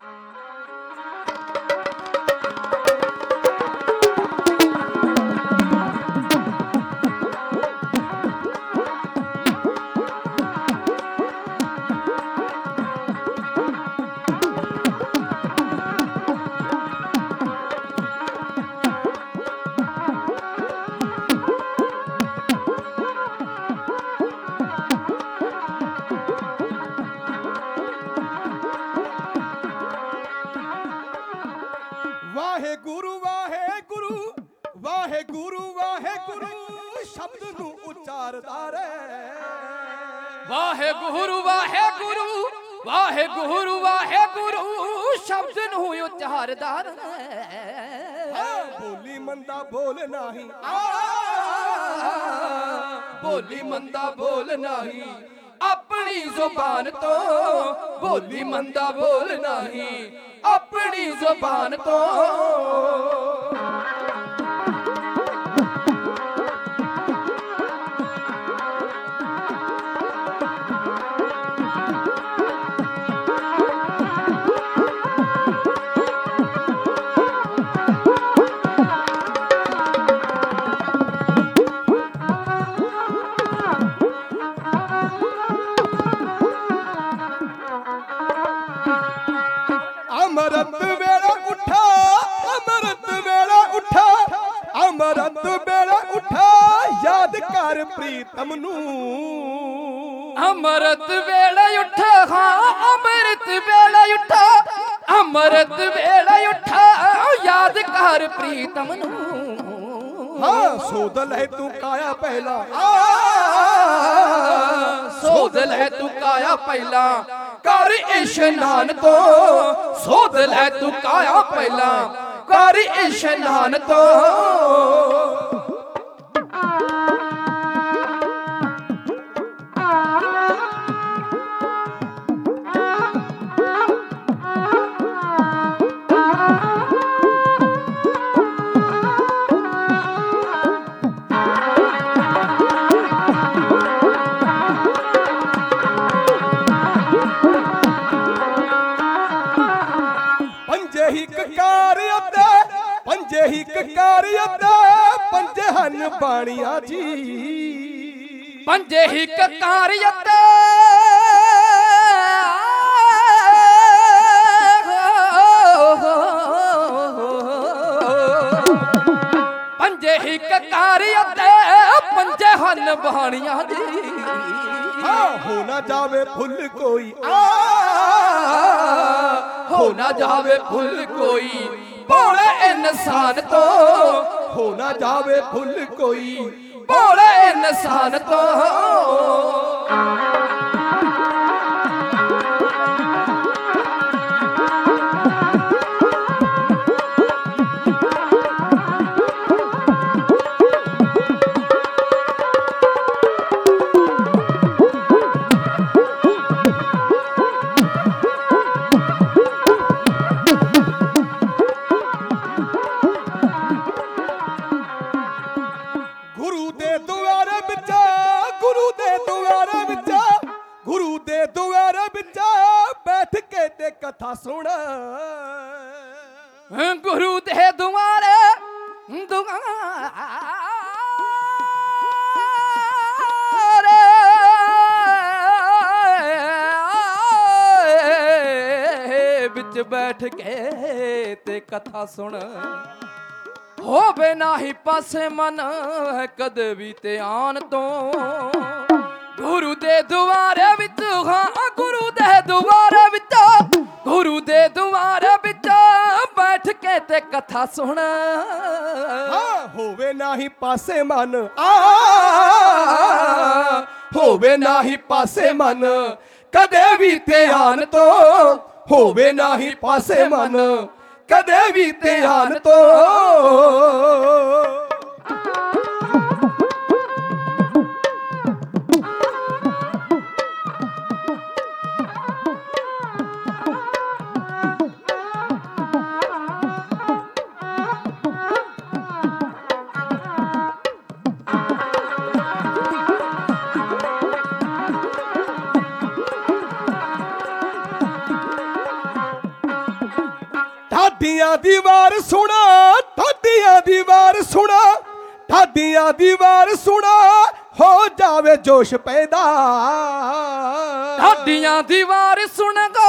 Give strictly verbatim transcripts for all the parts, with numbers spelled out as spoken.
ਵਾਹਿਗੁਰੂ ਵਾਹਿਗੁਰੂ ਵਾਹਿਗੁਰੂ ਵਾਹਿਗੁਰੂ ਸ਼ਬਦ ਨੂੰ ਉਚਾਰਦਾ ਰਹਿ। ਵਾਹਿਗੁਰੂ ਵਾਹਿਗੁਰੂ ਵਾਹਿਗੁਰੂ ਵਾਹਿਗੁਰੂ ਸ਼ਬਦ ਨੂੰ ਉਚਾਰਦਾ ਰਹਿ। ਬੋਲੀ ਮੰਦਾ ਬੋਲ ਨਹੀਂ, ਬੋਲੀ ਮੰਦਾ ਬੋਲ ਨਹੀਂ ਆਪਣੀ ਜ਼ੁਬਾਨ ਤੋਂ, ਬੋਲੀ ਮੰਦਾ ਬੋਲ ਨਹੀਂ ਆਪਣੀ ਜ਼ੁਬਾਨ ਤੋਂ। ਅਮਰਤ ਵੇਲਾ ਉੱਠਾ, ਅਮਰਤ ਵੇਲਾ ਉੱਠਾ, ਅਮਰਤ ਵੇਲਾ ਉੱਠਾ ਯਾਦ ਕਰ ਪ੍ਰੀਤਮ ਨੂੰ। ਅਮਰਤ ਵੇਲੇ ਉੱਠਾ, ਹਾਂ ਅਮਰਤ ਵੇਲੇ ਉੱਠਾ, ਅਮਰਤ ਵੇਲੇ ਉੱਠਾ ਯਾਦ ਕਰ ਪ੍ਰੀਤਮ ਨੂੰ। ਹਾਂ ਸੋਧ ਲੈ ਤੂੰ ਕਾਇਆ ਪਹਿਲਾ, ਸੋਧ ਲੈ ਤੂੰ ਕਾਇਆ ਪਹਿਲਾਂ ਕਰ ਇਸ਼ਨਾਨ ਤੋਂ, ਸੋਧ ਲੈ ਤੂੰ ਕਾਇਆ ਪਹਿਲਾਂ ਕਰ ਇਸ਼ਨਾਨ ਤੋਂ। ਪੰਜੇ ਹੀ ਕਕਾਰ ਅਤੇ ਪੰਜੇ ਹੀ ਕਕਾਰ ਅਤੇ ਪੰਜੇ ਹਨ ਬਾਣੀਆਂ ਜੀ। ਪੰਜੇ ਹੀ ਕਕਾਰੀਅਤ ਪੰਜੇ ਹੀ ਕਕਾਰੀਅਤ ਪੰਜੇ ਹਨ ਬਾਣੀਆਂ ਜੀ। ਹਾਂ ਹੋ ਨਾ ਜਾਵੇ ਫੁੱਲ ਕੋਈ, ਹੋ ਨਾ ਜਾਵੇ ਫੁੱਲ ਕੋਈ ਭੋਲੇ ਇਨਸਾਨ ਤੋਂ, ਹੋ ਨਾ ਜਾਵੇ ਫੁੱਲ ਕੋਈ ਭੋਲੇ ਇਨਸਾਨ ਤੋਂ। ਗੁਰੂ ਦੇ ਦੁਆਰੇ ਵਿੱਚ, ਗੁਰੂ ਦੇ ਦੁਆਰੇ ਵਿੱਚ, ਗੁਰੂ ਦੇ ਦੁਆਰੇ ਵਿੱਚ ਬੈਠ ਕੇ ਤੇ ਕਥਾ ਸੁਣ। ਗੁਰੂ ਦੇ ਦੁਆਰੇ ਦੁਆਰੇ ਵਿੱਚ ਬੈਠ ਕੇ ਤੇ ਕਥਾ ਸੁਣ। ਹੋਵੇ ਨਾਹੀ ਪਾਸੇ ਮਨ ਹੈ ਕਦੇ ਵੀ ਧਿਆਨ ਤੋਂ। ਗੁਰੂ ਦੇ ਦੁਆਰੇ ਵਿੱਚ, ਹਾਂ ਗੁਰੂ ਦੇ ਦੁਆਰੇ ਵਿੱਚ, ਗੁਰੂ ਦੇ ਦੁਆਰੇ ਵਿੱਚ ਬੈਠ ਕੇ ਤੇ ਕਥਾ ਸੁਣ। ਹਾਂ ਹੋਵੇ ਨਾਹੀ ਪਾਸੇ ਮਨ, ਆ ਹੋਵੇ ਨਾਹੀ ਪਾਸੇ ਮਨ ਕਦੇ ਵੀ ਧਿਆਨ ਤੋਂ, ਹੋਵੇ ਨਾਹੀ ਪਾਸੇ ਮਨ ਕਦੇ ਵੀ ਧਿਆਨ ਤੋਂ। ਢਾਡੀਆਂ ਦੀ ਵਾਰ ਸੁਣਾ, ਢਾਡੀਆਂ ਦੀ ਵਾਰ ਸੁਣਾ, ਢਾਡੀਆਂ ਦੀ ਵਾਰ ਸੁਣਾ, ਹੋ ਜਾਵੇ ਜੋਸ਼ ਪੈਦਾ। ਢਾਡੀਆਂ ਦੀ ਵਾਰ ਸੁਣ ਗੋ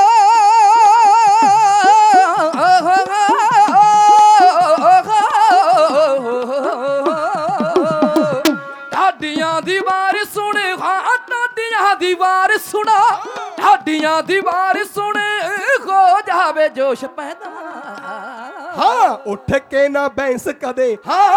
ਢਾਡੀਆਂ ਦੀ ਵਾਰ ਸੁਣ, ਹਾਂ ਢਾਡੀਆਂ ਦੀ ਵਾਰ ਸੁਣਾ, ਢਾਡੀਆਂ ਦੀ ਵਾਰ ਸੁਣ, ਹੋ ਜਾਵੇ ਜੋਸ਼ ਪੈਦਾ। ਹਾਂ ਉੱਠ ਕੇ ਨਾ ਬੈਂਸ ਕਦੇ, ਹਾਂ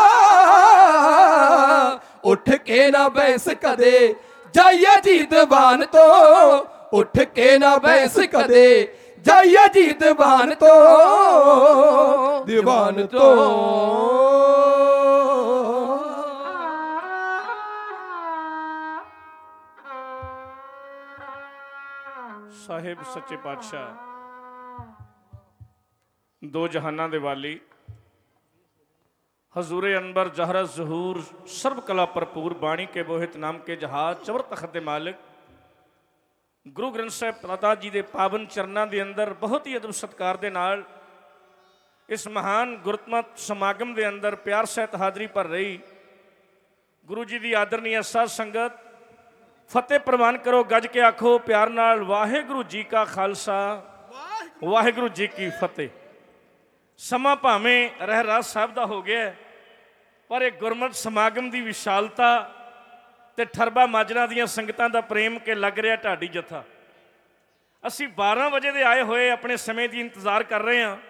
ਉੱਠ ਕੇ ਨਾ ਬੈਂਸ ਕਦੇ, ਜਾਈਏ ਜੀ ਦੀਵਾਨ ਤੋਂ, ਉੱਠ ਕੇ ਨਾ ਬੈਂਸ ਕਦੇ, ਜਾਈਏ ਜੀ ਦੀਵਾਨ ਤੋਂ, ਦੀਵਾਨ ਤੋਂ। ਸਾਹਿਬ ਸੱਚੇ ਪਾਤਸ਼ਾਹ ਦੋ ਜਹਾਨਾਂ ਦੇ ਵਾਲੀ, ਹਜ਼ੂਰੇ ਅਨਬਰ ਜਹਰਾ ਜ਼ਹੂਰ, ਸਰਬ ਕਲਾ ਭਰਪੂਰ, ਬਾਣੀ ਕੇ ਬੋਹਿਤ ਨਾਮ ਕੇ ਜਹਾਜ਼, ਚਵਰ ਤਖਤ ਦੇ ਮਾਲਿਕ, ਗੁਰੂ ਗ੍ਰੰਥ ਸਾਹਿਬ ਪਿਤਾ ਜੀ ਦੇ ਪਾਵਨ ਚਰਨਾਂ ਦੇ ਅੰਦਰ ਬਹੁਤ ਹੀ ਅਦਬ ਸਤਿਕਾਰ ਦੇ ਨਾਲ ਇਸ ਮਹਾਨ ਗੁਰਮਤਿ ਸਮਾਗਮ ਦੇ ਅੰਦਰ ਪਿਆਰ ਸਹਿਤ ਹਾਜ਼ਰੀ ਭਰ ਰਹੀ ਗੁਰੂ ਜੀ ਦੀ ਆਦਰਨੀय ਸਾਧ ਸੰਗਤ, ਫਤਿਹ ਪ੍ਰਵਾਨ ਕਰੋ, ਗੱਜ ਕੇ ਆਖੋ ਪਿਆਰ ਨਾਲ, ਵਾਹਿਗੁਰੂ ਜੀ ਕਾ ਖਾਲਸਾ, ਵਾਹਿਗੁਰੂ ਜੀ ਕੀ ਫਤਿਹ। ਸਮਾਂ ਭਾਵੇਂ ਰਹਿਰਾਸ ਸਾਹਿਬ ਦਾ ਹੋ ਗਿਆ, ਪਰ ਇਹ ਗੁਰਮਤਿ ਸਮਾਗਮ ਦੀ ਵਿਸ਼ਾਲਤਾ ਤੇ ਠਰਬਾ ਮਾਜਰਾ ਦੀਆਂ ਸੰਗਤਾਂ ਦਾ ਪ੍ਰੇਮ ਕੇ ਲੱਗ ਰਿਹਾ ਢਾਡੀ ਜੱਥਾ। ਅਸੀਂ ਬਾਰਾਂ ਵਜੇ ਦੇ ਆਏ ਹੋਏ ਆਪਣੇ ਸਮੇਂ ਦੀ ਇੰਤਜ਼ਾਰ ਕਰ ਰਹੇ ਹਾਂ।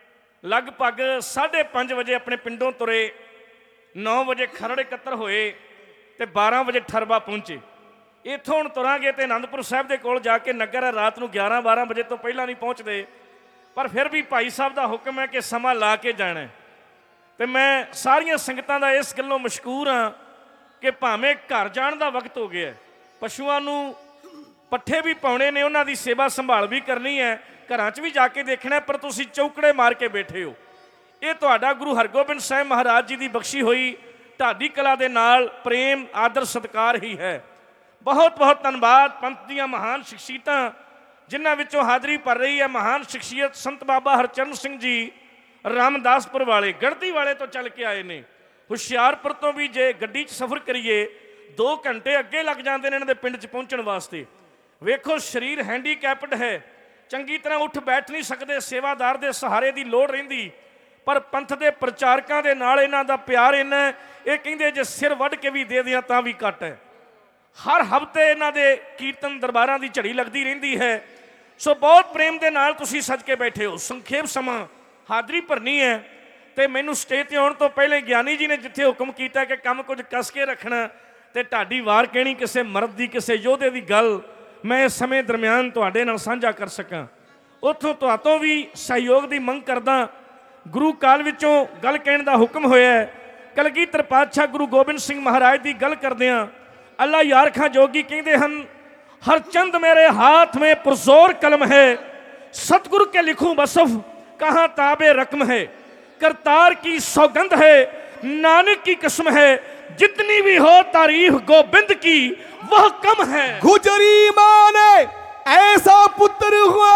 ਲਗਭਗ ਸਾਢੇ ਪੰਜ ਵਜੇ ਆਪਣੇ ਪਿੰਡੋਂ ਤੁਰੇ, ਨੌ ਵਜੇ ਖਰੜ ਇਕੱਤਰ ਹੋਏ ਤੇ ਬਾਰਾਂ ਵਜੇ ਠਰਬਾ ਪਹੁੰਚੇ। ਇੱਥੋਂ ਹੁਣ ਤੁਰਾਂਗੇ ਤੇ ਅਨੰਦਪੁਰ ਸਾਹਿਬ ਦੇ ਕੋਲ ਜਾ ਕੇ ਨਗਰ ਹੈ, ਰਾਤ ਨੂੰ ਗਿਆਰਾਂ ਬਾਰਾਂ ਵਜੇ ਤੋਂ ਪਹਿਲਾਂ ਨਹੀਂ ਪਹੁੰਚਦੇ, ਪਰ ਫਿਰ ਵੀ ਭਾਈ ਸਾਹਿਬ ਦਾ ਹੁਕਮ ਹੈ ਕਿ ਸਮਾਂ ਲਾ ਕੇ ਜਾਣਾ। ਤੇ ਮੈਂ ਸਾਰੀਆਂ ਸੰਗਤਾਂ ਦਾ ਇਸ ਗੱਲੋਂ ਮਸ਼ਕੂਰ ਹਾਂ ਕਿ ਭਾਵੇਂ ਘਰ ਜਾਣ ਦਾ ਵਕਤ ਹੋ ਗਿਆ, ਪਸ਼ੂਆਂ ਨੂੰ ਪੱਠੇ ਵੀ ਪਾਉਣੇ ਨੇ, ਉਹਨਾਂ ਦੀ ਸੇਵਾ ਸੰਭਾਲ ਵੀ ਕਰਨੀ ਹੈ, ਘਰਾਂ 'ਚ ਵੀ ਜਾ ਕੇ ਦੇਖਣਾ, ਪਰ ਤੁਸੀਂ ਚੌਕੜੇ ਮਾਰ ਕੇ ਬੈਠੇ ਹੋ। ਇਹ ਤੁਹਾਡਾ ਗੁਰੂ ਹਰਗੋਬਿੰਦ ਸਾਹਿਬ ਮਹਾਰਾਜ ਜੀ ਦੀ ਬਖਸ਼ੀ ਹੋਈ ਢਾਡੀ ਕਲਾ ਦੇ ਨਾਲ ਪ੍ਰੇਮ ਆਦਰ ਸਤਿਕਾਰ ਹੀ ਹੈ। ਬਹੁਤ ਬਹੁਤ ਧੰਨਵਾਦ ਪੰਥ ਦੀਆਂ ਮਹਾਨ ਸ਼ਖਸੀਅਤਾਂ ਜਿਨ੍ਹਾਂ ਵਿੱਚੋਂ ਹਾਜ਼ਰੀ ਭਰ ਰਹੀ ਹੈ। ਮਹਾਨ ਸ਼ਖਸੀਅਤ ਸੰਤ ਬਾਬਾ ਹਰਚਰਨ ਸਿੰਘ ਜੀ ਰਾਮਦਾਸਪੁਰ ਵਾਲੇ, ਗੜਤੀ ਵਾਲੇ ਤੋਂ ਚੱਲ ਕੇ ਆਏ ਨੇ। ਹੁਸ਼ਿਆਰਪੁਰ ਤੋਂ ਵੀ ਜੇ ਗੱਡੀ 'ਚ ਸਫ਼ਰ ਕਰੀਏ ਦੋ ਘੰਟੇ ਅੱਗੇ ਲੱਗ ਜਾਂਦੇ ਨੇ ਇਹਨਾਂ ਦੇ ਪਿੰਡ 'ਚ ਪਹੁੰਚਣ ਵਾਸਤੇ। ਵੇਖੋ ਸਰੀਰ ਹੈਂਡੀਕੈਪਡ ਹੈ, ਚੰਗੀ ਤਰ੍ਹਾਂ ਉੱਠ ਬੈਠ ਨਹੀਂ ਸਕਦੇ, ਸੇਵਾਦਾਰ ਦੇ ਸਹਾਰੇ ਦੀ ਲੋੜ ਰਹਿੰਦੀ, ਪਰ ਪੰਥ ਦੇ ਪ੍ਰਚਾਰਕਾਂ ਦੇ ਨਾਲ ਇਹਨਾਂ ਦਾ ਪਿਆਰ ਇੰਨਾ, ਇਹ ਕਹਿੰਦੇ ਜੇ ਸਿਰ ਵੱਢ ਕੇ ਵੀ ਦੇ ਦਿਆਂ ਤਾਂ ਵੀ ਘੱਟ ਹੈ। ਹਰ ਹਫ਼ਤੇ ਇਹਨਾਂ ਦੇ ਕੀਰਤਨ ਦਰਬਾਰਾਂ ਦੀ ਝੜੀ ਲੱਗਦੀ ਰਹਿੰਦੀ ਹੈ। ਸੋ ਬਹੁਤ ਪ੍ਰੇਮ ਦੇ ਨਾਲ ਤੁਸੀਂ ਸੱਜ ਕੇ ਬੈਠੇ ਹੋ। ਸੰਖੇਪ ਸਮਾਂ ਹਾਜ਼ਰੀ ਭਰਨੀ ਹੈ ਤੇ ਮੈਨੂੰ ਸਟੇਜ 'ਤੇ ਆਉਣ ਤੋਂ ਪਹਿਲੇ ਗਿਆਨੀ ਜੀ ਨੇ ਜਿੱਥੇ ਹੁਕਮ ਕੀਤਾ ਕਿ ਕੰਮ ਕੁਝ ਕੱਸ ਕੇ ਰੱਖਣਾ ਤੇ ਢਾਡੀ ਵਾਰ ਕਹਿਣੀ, ਕਿਸੇ ਮਰਦ ਦੀ ਕਿਸੇ ਯੋਧੇ ਦੀ ਗੱਲ ਮੈਂ ਇਸ ਸਮੇਂ ਦਰਮਿਆਨ ਤੁਹਾਡੇ ਨਾਲ ਸਾਂਝਾ ਕਰ ਸਕਾਂ, ਉੱਥੋਂ ਤੁਹਾਤੋਂ ਵੀ ਸਹਿਯੋਗ ਦੀ ਮੰਗ ਕਰਦਾ। ਗੁਰੂ ਕਾਲ ਵਿੱਚੋਂ ਗੱਲ ਕਹਿਣ ਦਾ ਹੁਕਮ ਹੋਇਆ ਹੈ। ਕਲਗੀਧਰ ਪਾਤਸ਼ਾਹ ਗੁਰੂ ਗੋਬਿੰਦ ਸਿੰਘ ਮਹਾਰਾਜ ਦੀ ਗੱਲ ਕਰਦਿਆਂ ਅੱਲਾ ਯਾਰ ਖਾਂ ਜੋਗੀ ਕਹਿੰਦੇ ਹਨ, ਹਰ ਚੰਦ ਮੇਰੇ ਹਾਥ ਮੇਂ ਪੁਰਜ਼ੋਰ ਕਲਮ ਹੈ, सतगुरु के लिखूं बसफ कहाँ ताबे रकम है, करतार की सौगंध है, नानक की कसम है, जितनी भी हो तारीफ गोबिंद की वह कम है। गुजरी मां ने ऐसा पुत्र हुआ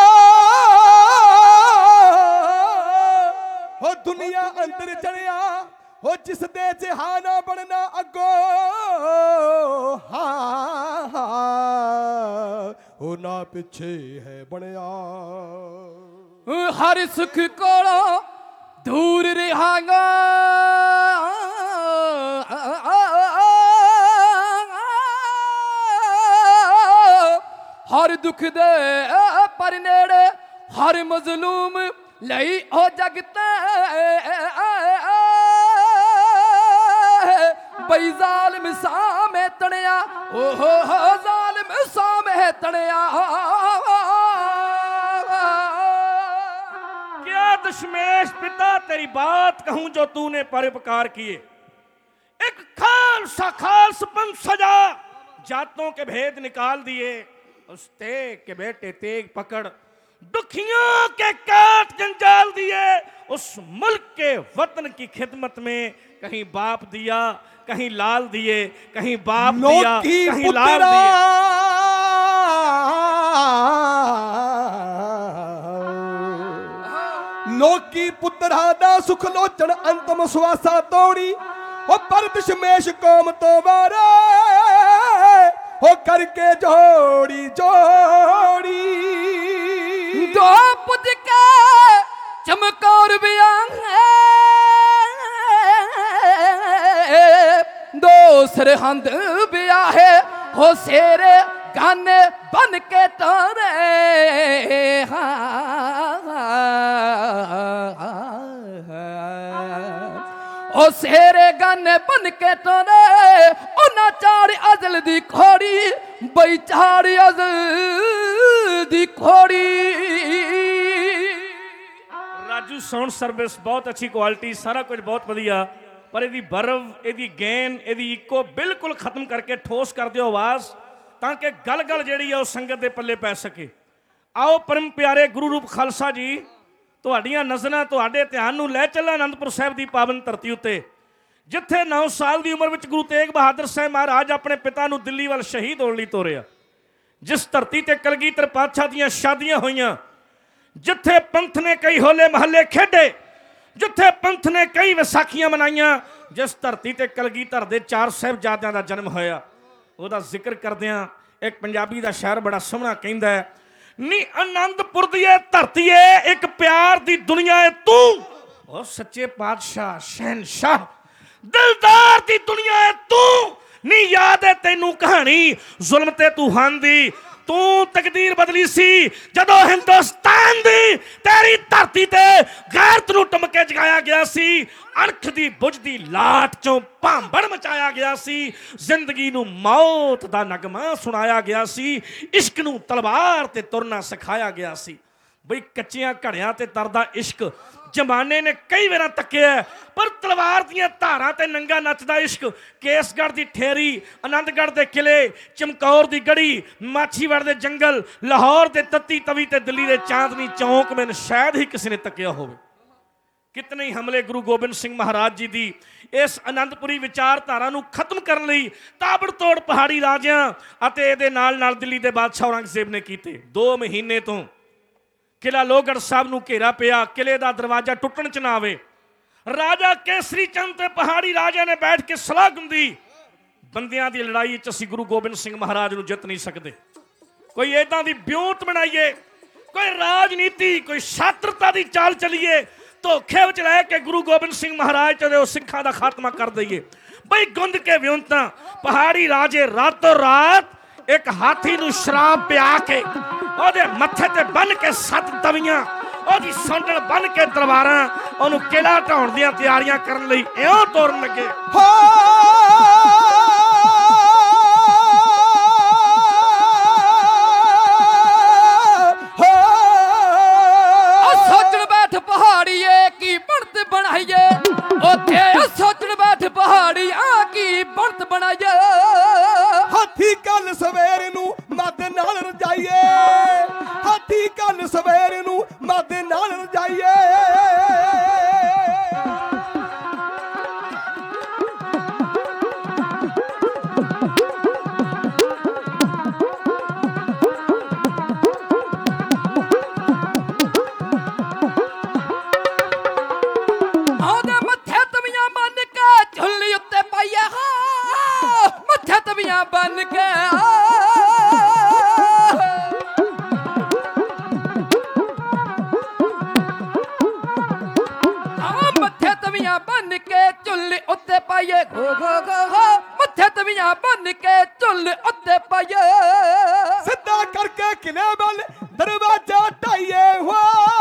हो दुनिया अंदर चढ़िया हो जिस दे जहाना बनना अगो हाँ हो ना पिछे है बनया। हर सुख कोलो दूर रहांगा, हर दुख दे पर नेड़े हर मजलूम लई हो जगते बई जालिम सामे तणिया ओ हो हो जालिम सामे तणिया। क्या दशमेश पिता तेरी बात कहूं जो तूने परोपकार किए, एक खालसा खालस पंथ सजा, जातों के भेद निकाल दिए, उस तेग के बेटे तेग पकड़, दुखियों के काट जंजाल दिए, उस मुल्क के वतन की खिदमत में कहीं बाप दिया कहीं लाल दिए, कहीं बाप दिया कहीं लाल दिए। ਲੋਕੀ ਪੁੱਤਰਾਂ ਦਾ ਸੁਖ ਲੋਚਣ ਅੰਤਮ ਸਵਾਸਾ ਤੋੜੀ ਉਹ ਪਰ ਦਸ਼ਮੇਸ਼ ਕੌਮ ਤੋਂ ਵਾਰੇ ਹੋ ਕਰਕੇ ਜੋੜੀ ਜੋੜੀ ਦੋ ਪੁੱਜ ਕੇ ਚਮਕੌਰ ਵਿਆਹੇ ਦੋ ਸਰਹੰਦ ਵਿਆਹੇ ਹੋ ਸੇਰੇ ਗਾਨੇ ਬਨ ਕੇ ਤੋਰੇ ਉਹ ਸੇਰੇ ਗਾਨੇ ਬਨ ਕੇ ਤੋਰੇ ਉਹਨਾਂ ਚਾੜ ਅਜ਼ਲ ਦੀ ਖੋੜੀ ਬਈ ਚਾੜ ਅਜ਼ਲ ਦੀ ਖੋੜੀ। ਰਾਜੂ ਸਾਊਂਡ ਸਰਵਿਸ ਬਹੁਤ ਅੱਛੀ ਕੁਆਲਿਟੀ, ਸਾਰਾ ਕੁਝ ਬਹੁਤ ਵਧੀਆ, ਪਰ ਇਹਦੀ ਬਰਵ, ਇਹਦੀ ਗੇਨ, ਇਹਦੀ ਇਕੋ ਬਿਲਕੁਲ ਖਤਮ ਕਰਕੇ ਠੋਸ ਕਰ ਦਿਓ ਆਵਾਜ਼, ਤਾਂ ਕਿ ਗੱਲ ਗੱਲ ਜਿਹੜੀ ਆ ਉਹ ਸੰਗਤ ਦੇ ਪੱਲੇ ਪੈ ਸਕੇ। ਆਓ ਪਰਮ ਪਿਆਰੇ ਗੁਰੂ ਰੂਪ ਖਾਲਸਾ ਜੀ, ਤੁਹਾਡੀਆਂ ਨਜ਼ਰਾਂ ਤੁਹਾਡੇ ਧਿਆਨ ਨੂੰ ਲੈ ਚੱਲਾਂ ਅਨੰਦਪੁਰ ਸਾਹਿਬ ਦੀ ਪਾਵਨ ਧਰਤੀ ਉੱਤੇ, ਜਿੱਥੇ ਨੌ ਸਾਲ ਦੀ ਉਮਰ ਵਿੱਚ ਗੁਰੂ ਤੇਗ ਬਹਾਦਰ ਸਾਹਿਬ ਮਹਾਰਾਜ ਆਪਣੇ ਪਿਤਾ ਨੂੰ ਦਿੱਲੀ ਵੱਲ ਸ਼ਹੀਦ ਹੋਣ ਲਈ ਤੋਰਿਆ। ਜਿਸ ਧਰਤੀ ਤੇ ਕਲਗੀਧਰ ਪਾਤਸ਼ਾਹ ਦੀਆਂ ਸ਼ਾਦੀਆਂ ਹੋਈਆਂ, ਜਿੱਥੇ ਪੰਥ ਨੇ ਕਈ ਹੋਲੇ ਮਹੱਲੇ ਖੇਡੇ, ਜਿੱਥੇ ਪੰਥ ਨੇ ਕਈ ਵਿਸਾਖੀਆਂ ਮਨਾਈਆਂ, ਜਿਸ ਧਰਤੀ ਤੇ ਕਲਗੀਧਰ ਦੇ ਚਾਰ ਸਾਹਿਬਜ਼ਾਦਿਆਂ ਦਾ ਜਨਮ ਹੋਇਆ, ਉਹਦਾ ਜ਼ਿਕਰ ਕਰਦਿਆਂ ਇੱਕ ਪੰਜਾਬੀ ਦਾ ਸ਼ਾਇਰ ਬੜਾ ਸੋਹਣਾ ਕਹਿੰਦਾ ਹੈ, ਨੀ ਆਨੰਦਪੁਰ ਦੀ ਇਹ ਧਰਤੀ ਏ ਇੱਕ ਪਿਆਰ ਦੀ ਦੁਨੀਆ ਏ ਤੂੰ, ਉਹ ਸੱਚੇ ਪਾਤਸ਼ਾਹ ਸ਼ਹਿਨਸ਼ਾਹ ਦਿਲਦਾਰ ਦੀ ਦੁਨੀਆ ਏ ਤੂੰ, ਨੀ ਯਾਦ ਏ ਤੈਨੂੰ ਕਹਾਣੀ ਜ਼ੁਲਮ ਤੇ ਤੂਫਾਨ ਦੀ, ਤੂੰ ਤਕਦੀਰ ਬਦਲੀ ਸੀ ਜਦੋਂ ਹਿੰਦੁਸਤਾਨ ਦੀ ਤੇਰੀ ਧਰਤੀ ਤੇ ਗੈਰਤ ਨੂੰ ਟਮਕੇ ਜਗਾਇਆ ਗਿਆ ਸੀ, ਅਣਖ ਦੀ ਬੁਝਦੀ ਲਾਟ ਚੋਂ ਭਾਂਬੜ ਮਚਾਇਆ ਗਿਆ ਸੀ, ਜ਼ਿੰਦਗੀ ਨੂੰ ਮੌਤ ਦਾ ਨਗਮਾ ਸੁਣਾਇਆ ਗਿਆ ਸੀ, ਇਸ਼ਕ ਨੂੰ ਤਲਵਾਰ ਤੇ ਤੁਰਨਾ ਸਿਖਾਇਆ ਗਿਆ ਸੀ। ਬਈ ਕੱਚਿਆਂ ਘੜਿਆਂ ਤੇ ਤਰਦਾ ਇਸ਼ਕ ਜ਼ਮਾਨੇ ਨੇ ਕਈ ਵਾਰਾਂ ਤੱਕਿਆ, ਪਰ ਤਲਵਾਰ ਦੀਆਂ ਧਾਰਾਂ ਤੇ ਨੰਗਾ ਨੱਚਦਾ ਇਸ਼ਕ ਕੇਸਗੜ੍ਹ ਦੀ ਠੇਰੀ, ਆਨੰਦਗੜ੍ਹ ਦੇ ਕਿਲੇ, ਚਮਕੌਰ ਦੀ ਗੜੀ, ਮਾਛੀਵਾੜ ਦੇ ਜੰਗਲ, ਲਾਹੌਰ ਦੇ ਤੱਤੀ ਤਵੀ ਤੇ ਦਿੱਲੀ ਦੇ ਚਾਂਦਨੀ ਚੌਂਕ ਵਿੱਚ ਸ਼ਾਇਦ ਹੀ ਕਿਸੇ ਨੇ ਤੱਕਿਆ ਹੋਵੇ। ਕਿਤਨੇ ਹੀ ਹਮਲੇ ਗੁਰੂ ਗੋਬਿੰਦ ਸਿੰਘ ਮਹਾਰਾਜ ਜੀ ਦੀ ਇਸ ਆਨੰਦਪੁਰੀ ਵਿਚਾਰਧਾਰਾ ਨੂੰ ਖਤਮ ਕਰਨ ਲਈ ਤਾਬੜਤੋੜ ਪਹਾੜੀ ਰਾਜਿਆਂ ਅਤੇ ਇਹਦੇ ਨਾਲ ਨਾਲ ਦਿੱਲੀ ਦੇ ਬਾਦਸ਼ਾਹ ਔਰੰਗਜ਼ੇਬ ਨੇ ਕੀਤੇ। ਦੋ ਮਹੀਨੇ ਤੋਂ ਕਿਲਾ ਲੋਹਗੜ੍ਹ ਸਾਹਿਬ ਨੂੰ ਘੇਰਾ ਪਿਆ, ਕਿਲੇ ਦਾ ਦਰਵਾਜ਼ਾ ਟੁੱਟਣ ਚ ਨਾ ਆਵੇ। ਰਾਜਾ ਕੇਸਰੀ ਚੰਦ ਤੇ ਪਹਾੜੀ ਰਾਜਿਆਂ ਨੇ ਬੈਠ ਕੇ ਸਲਾਹ ਗੁੰਦੀ, ਬੰਦਿਆਂ ਦੀ ਲੜਾਈ 'ਚ ਅਸੀਂ ਗੁਰੂ ਗੋਬਿੰਦ ਸਿੰਘ ਮਹਾਰਾਜ ਨੂੰ ਜਿੱਤ ਨਹੀਂ ਸਕਦੇ, ਕੋਈ ਏਦਾਂ ਦੀ ਬਿਉਂਤ ਬਣਾਈਏ, ਕੋਈ ਰਾਜਨੀਤੀ, ਕੋਈ ਸ਼ਾਤਰਤਾ ਦੀ ਚਾਲ ਚੱਲੀਏ, ਧੋਖੇ ਵਿੱਚ ਲੈ ਕੇ ਗੁਰੂ ਗੋਬਿੰਦ ਸਿੰਘ ਮਹਾਰਾਜ ਤੇ ਉਹ ਸਿੱਖਾਂ ਦਾ ਖਾਤਮਾ ਕਰ ਦਈਏ। ਬਈ ਗੁੰਦ ਕੇ ਵਿਉਂਤਾਂ ਪਹਾੜੀ ਰਾਜੇ ਰਾਤੋਂ ਰਾਤ ਇੱਕ ਹਾਥੀ ਨੂੰ ਸ਼ਰਾਬ ਪਿਆ ਕੇ ਉਹਦੇ ਮੱਥੇ ਤੇ ਬੰਨ ਕੇ ਸੱਤ ਤਵੀਆਂ, ਉਹਦੀ ਸੰਡਲ ਬੰਨ ਕੇ ਤਲਵਾਰਾਂ, ਉਹਨੂੰ ਕਿਲਾ ਢਾਉਣ ਦੀਆਂ ਤਿਆਰੀਆਂ ਕਰਨ ਲਈ ਇਉਂ ਤੋਰਨ ਲੱਗੇ। ਸੋਚਣ ਬੈਠ ਪਹਾੜੀਏ ਕੀ ਬਣਤ ਬਣਾਈਏ, ਉੱਥੇ ਸੋਚਣ ਬੈਠ ਪਹਾੜੀਆ ਕੀ ਬਣਤ ਬਣਾਈਏ। ਹਾਥੀ ਕੱਲ ਸਵੇਰ ਨੂੰ ਮੱਦ ਨਾਲ ਰਜਾਈਏ, ਹਾਥੀ ਕੱਲ ਸਵੇਰ ਨੂੰ ਮੱਦ ਨਾਲ ਰਜਾਈਏ। ਉਹਦੇ ਮੱਥੇ ਤਵੀਆਂ ਬੰਨ ਕੇ ਝੁੱਲੀ ਉੱਤੇ ਪਾਈਏ, ਮੱਥੇ ਤਵੀਆਂ ਬੰਨ ਕੇ ਮੱਥੇ ਤਵੀਆਂ ਬੰਨ ਕੇ ਝੁੱਲੀ ਉੱਤੇ ਪਾਈਏ, ਗੋ ਗੋ ਗੋ ਮੱਥੇ ਤਵੀਆਂ ਬੰਨ ਕੇ ਝੁੱਲੀ ਉੱਤੇ ਪਾਈਏ। ਸਿੱਧਾ ਕਰਕੇ ਕਿਲੇ ਵੱਲ ਦਰਵਾਜ਼ਾ ਢਾਈਏ ਹੋ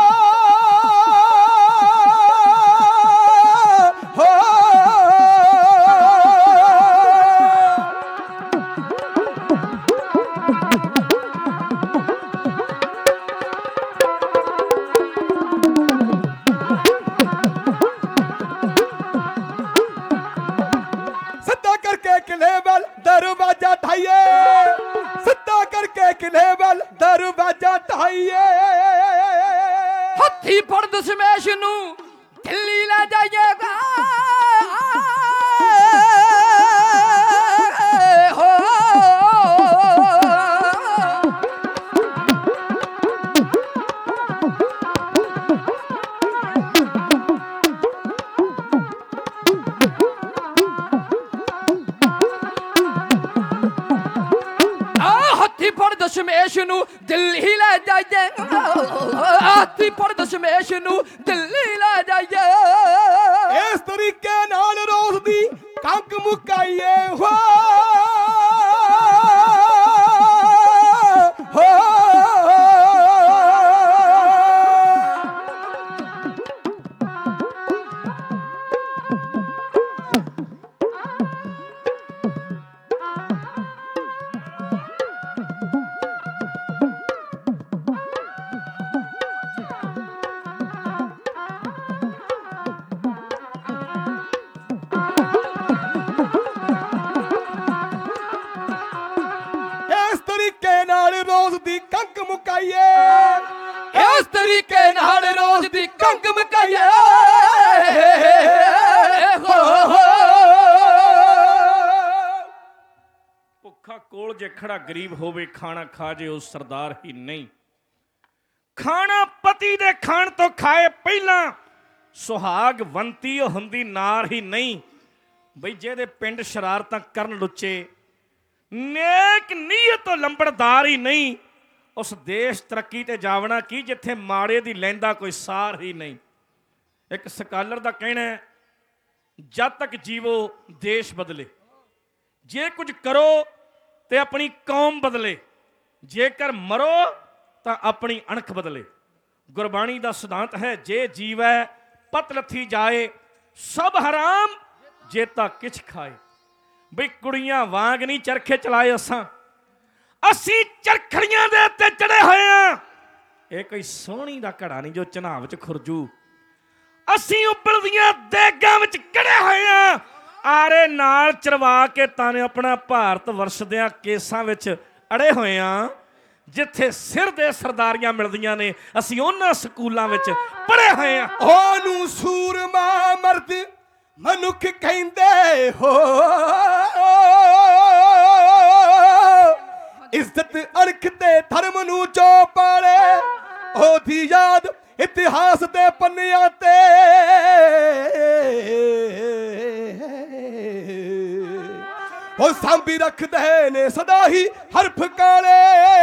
ਦਰਵਾਜ਼ਾ ਢਾਈਏ, ਸਿੱਧਾ ਕਰਕੇ ਕਿਲੇ ਵੱਲ ਦਰਵਾਜ਼ਾ ਢਾਈਏ। ਹੱਥੀ ਫੜ ਦਸ਼ਮੇਸ਼ ਨੂੰ ਦਿੱਲੀ ਲੈ ਜਾਈਏਗਾ, ਦਿੱਲੀ ਲੈ ਜਾਈਏ ਹਾਥੀ ਫੜ ਦਸ਼ਮੇਸ਼ ਨੂੰ ਦਿੱਲੀ ਲੈ ਜਾਈਏ ਇਸ ਤਰੀਕੇ ਨਾਲ ਰੋਜ਼ ਦੀ ਕੰਕ ਮੁਕਾਈਏ ਹੋ ਹੋ ਰੋਜ਼ ਦੀ ਕੰਕ ਮੁਕਾਈਏ ਇਸ ਤਰੀਕੇ ਨਾਲ ਰੋਜ਼ ਦੀ ਕੰਕ ਮੁਕਾਈਏ ਭੁੱਖਾ ਕੋਲ ਜੇ ਖੜਾ ਗਰੀਬ ਹੋਵੇ ਖਾਣਾ ਖਾ ਜੇ ਉਹ ਸਰਦਾਰ ਹੀ ਨਹੀਂ ਖਾਣਾ ਪਤੀ ਦੇ ਖਾਣ ਤੋਂ ਖਾਏ ਪਹਿਲਾਂ ਸੁਹਾਗਵੰਤੀ ਹੁੰਦੀ ਨਾਰ ਹੀ ਨਹੀਂ ਬਈ ਜਿਹਦੇ ਪਿੰਡ ਸ਼ਰਾਰਤਾਂ ਕਰਨ ਲੁੱਚੇ ਨੇਕ ਨੀਅਤ ਤੋਂ ਲੰਬੜਦਾਰ ਹੀ ਨਹੀਂ ਉਸ ਦੇਸ਼ ਤਰੱਕੀ ਤੇ ਜਾਵਣਾ ਕੀ ਜਿੱਥੇ ਮਾੜੇ ਦੀ ਲੈਂਦਾ ਕੋਈ ਸਾਰ ਹੀ ਨਹੀਂ। ਇੱਕ ਸਕਾਲਰ ਦਾ ਕਹਿਣਾ ਹੈ ਜਦ ਤੱਕ ਜੀਵੋ ਦੇਸ਼ ਬਦਲੇ ਜੇ ਕੁਝ ਕਰੋ ਤੇ ਆਪਣੀ ਕੌਮ ਬਦਲੇ ਜੇਕਰ ਮਰੋ ਤਾਂ ਆਪਣੀ ਅਣਖ ਬਦਲੇ। ਗੁਰਬਾਣੀ ਦਾ ਸਿਧਾਂਤ ਹੈ ਜੇ ਜੀਵੈ ਪਤ ਲੱਥੀ ਜਾਏ ਸਭ ਹਰਾਮ ਜੇ ਤਾਂ ਕਿਛ ਖਾਏ ਬਈ ਕੁੜੀਆਂ ਵਾਂਗ ਨਹੀਂ ਚਰਖੇ ਚਲਾਏ ਅਸਾਂ ਅਸੀਂ ਚਰਖੜੀਆਂ ਦੇ ਉੱਤੇ ਚੜੇ ਹੋਏ ਆ ਇਹ ਕੋਈ ਸੋਹਣੀ ਦਾ ਘੜਾ ਨਹੀਂ ਜੋ ਚਨਾਬ ਚ ਖੁਰਜੂ ਅਸੀਂ ਉਬਲਦੀਆਂ ਦੇਗਾਂ ਵਿੱਚ ਕੜੇ ਹੋਏ ਆ ਆਰੇ ਨਾਲ ਚਰਵਾ ਕੇ ਤਾਂ ਨੇ ਆਪਣਾ ਭਾਰਤ ਵਰਸਦਿਆਂ ਕੇਸਾਂ ਵਿੱਚ ਅੜੇ ਹੋਏ ਆ ਜਿੱਥੇ ਸਿਰ ਦੇ ਸਰਦਾਰੀਆਂ ਮਿਲਦੀਆਂ ਨੇ ਅਸੀਂ ਉਹਨਾਂ ਸਕੂਲਾਂ ਵਿੱਚ ਪੜ੍ਹੇ ਹੋਏ ਆ। ਉਹਨੂੰ ਸੂਰਮਾ ਮਰਦ ਮਨੁੱਖ ਕਹਿੰਦੇ ਹੋ ਇੱਜ਼ਤ ਅਣਖ ਤੇ ਧਰਮ ਨੂੰ ਜੋ ਪਾਲੇ ਉਹਦੀ ਯਾਦ ਇਤਿਹਾਸ ਦੇ ਪੰਨਿਆਂ ਤੇ ਉਹ ਸਾਂਭੀ ਰੱਖਦੇ ਨੇ ਸਦਾ ਹੀ ਹਰਫ ਕਾਲੇ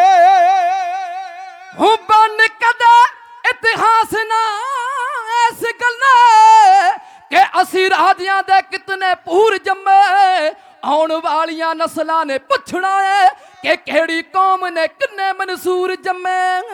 ਹੂੰ ਬਨ ਕਦੇ ਇਤਿਹਾਸ ਨਾ ਇਸ ਗੱਲ ਕਿ ਅਸੀਂ ਰਾਜਿਆਂ ਦੇ ਕਿਤਨੇ ਪੂਰ ਜੰਮੇ ਆਉਣ ਵਾਲੀਆਂ ਨਸਲਾਂ ਨੇ ਪੁੱਛਣਾ ਹੈ ਕਿ ਕਿਹੜੀ ਕੌਮ ਨੇ ਕਿੰਨੇ ਮਨਸੂਰ ਜੰਮੇ।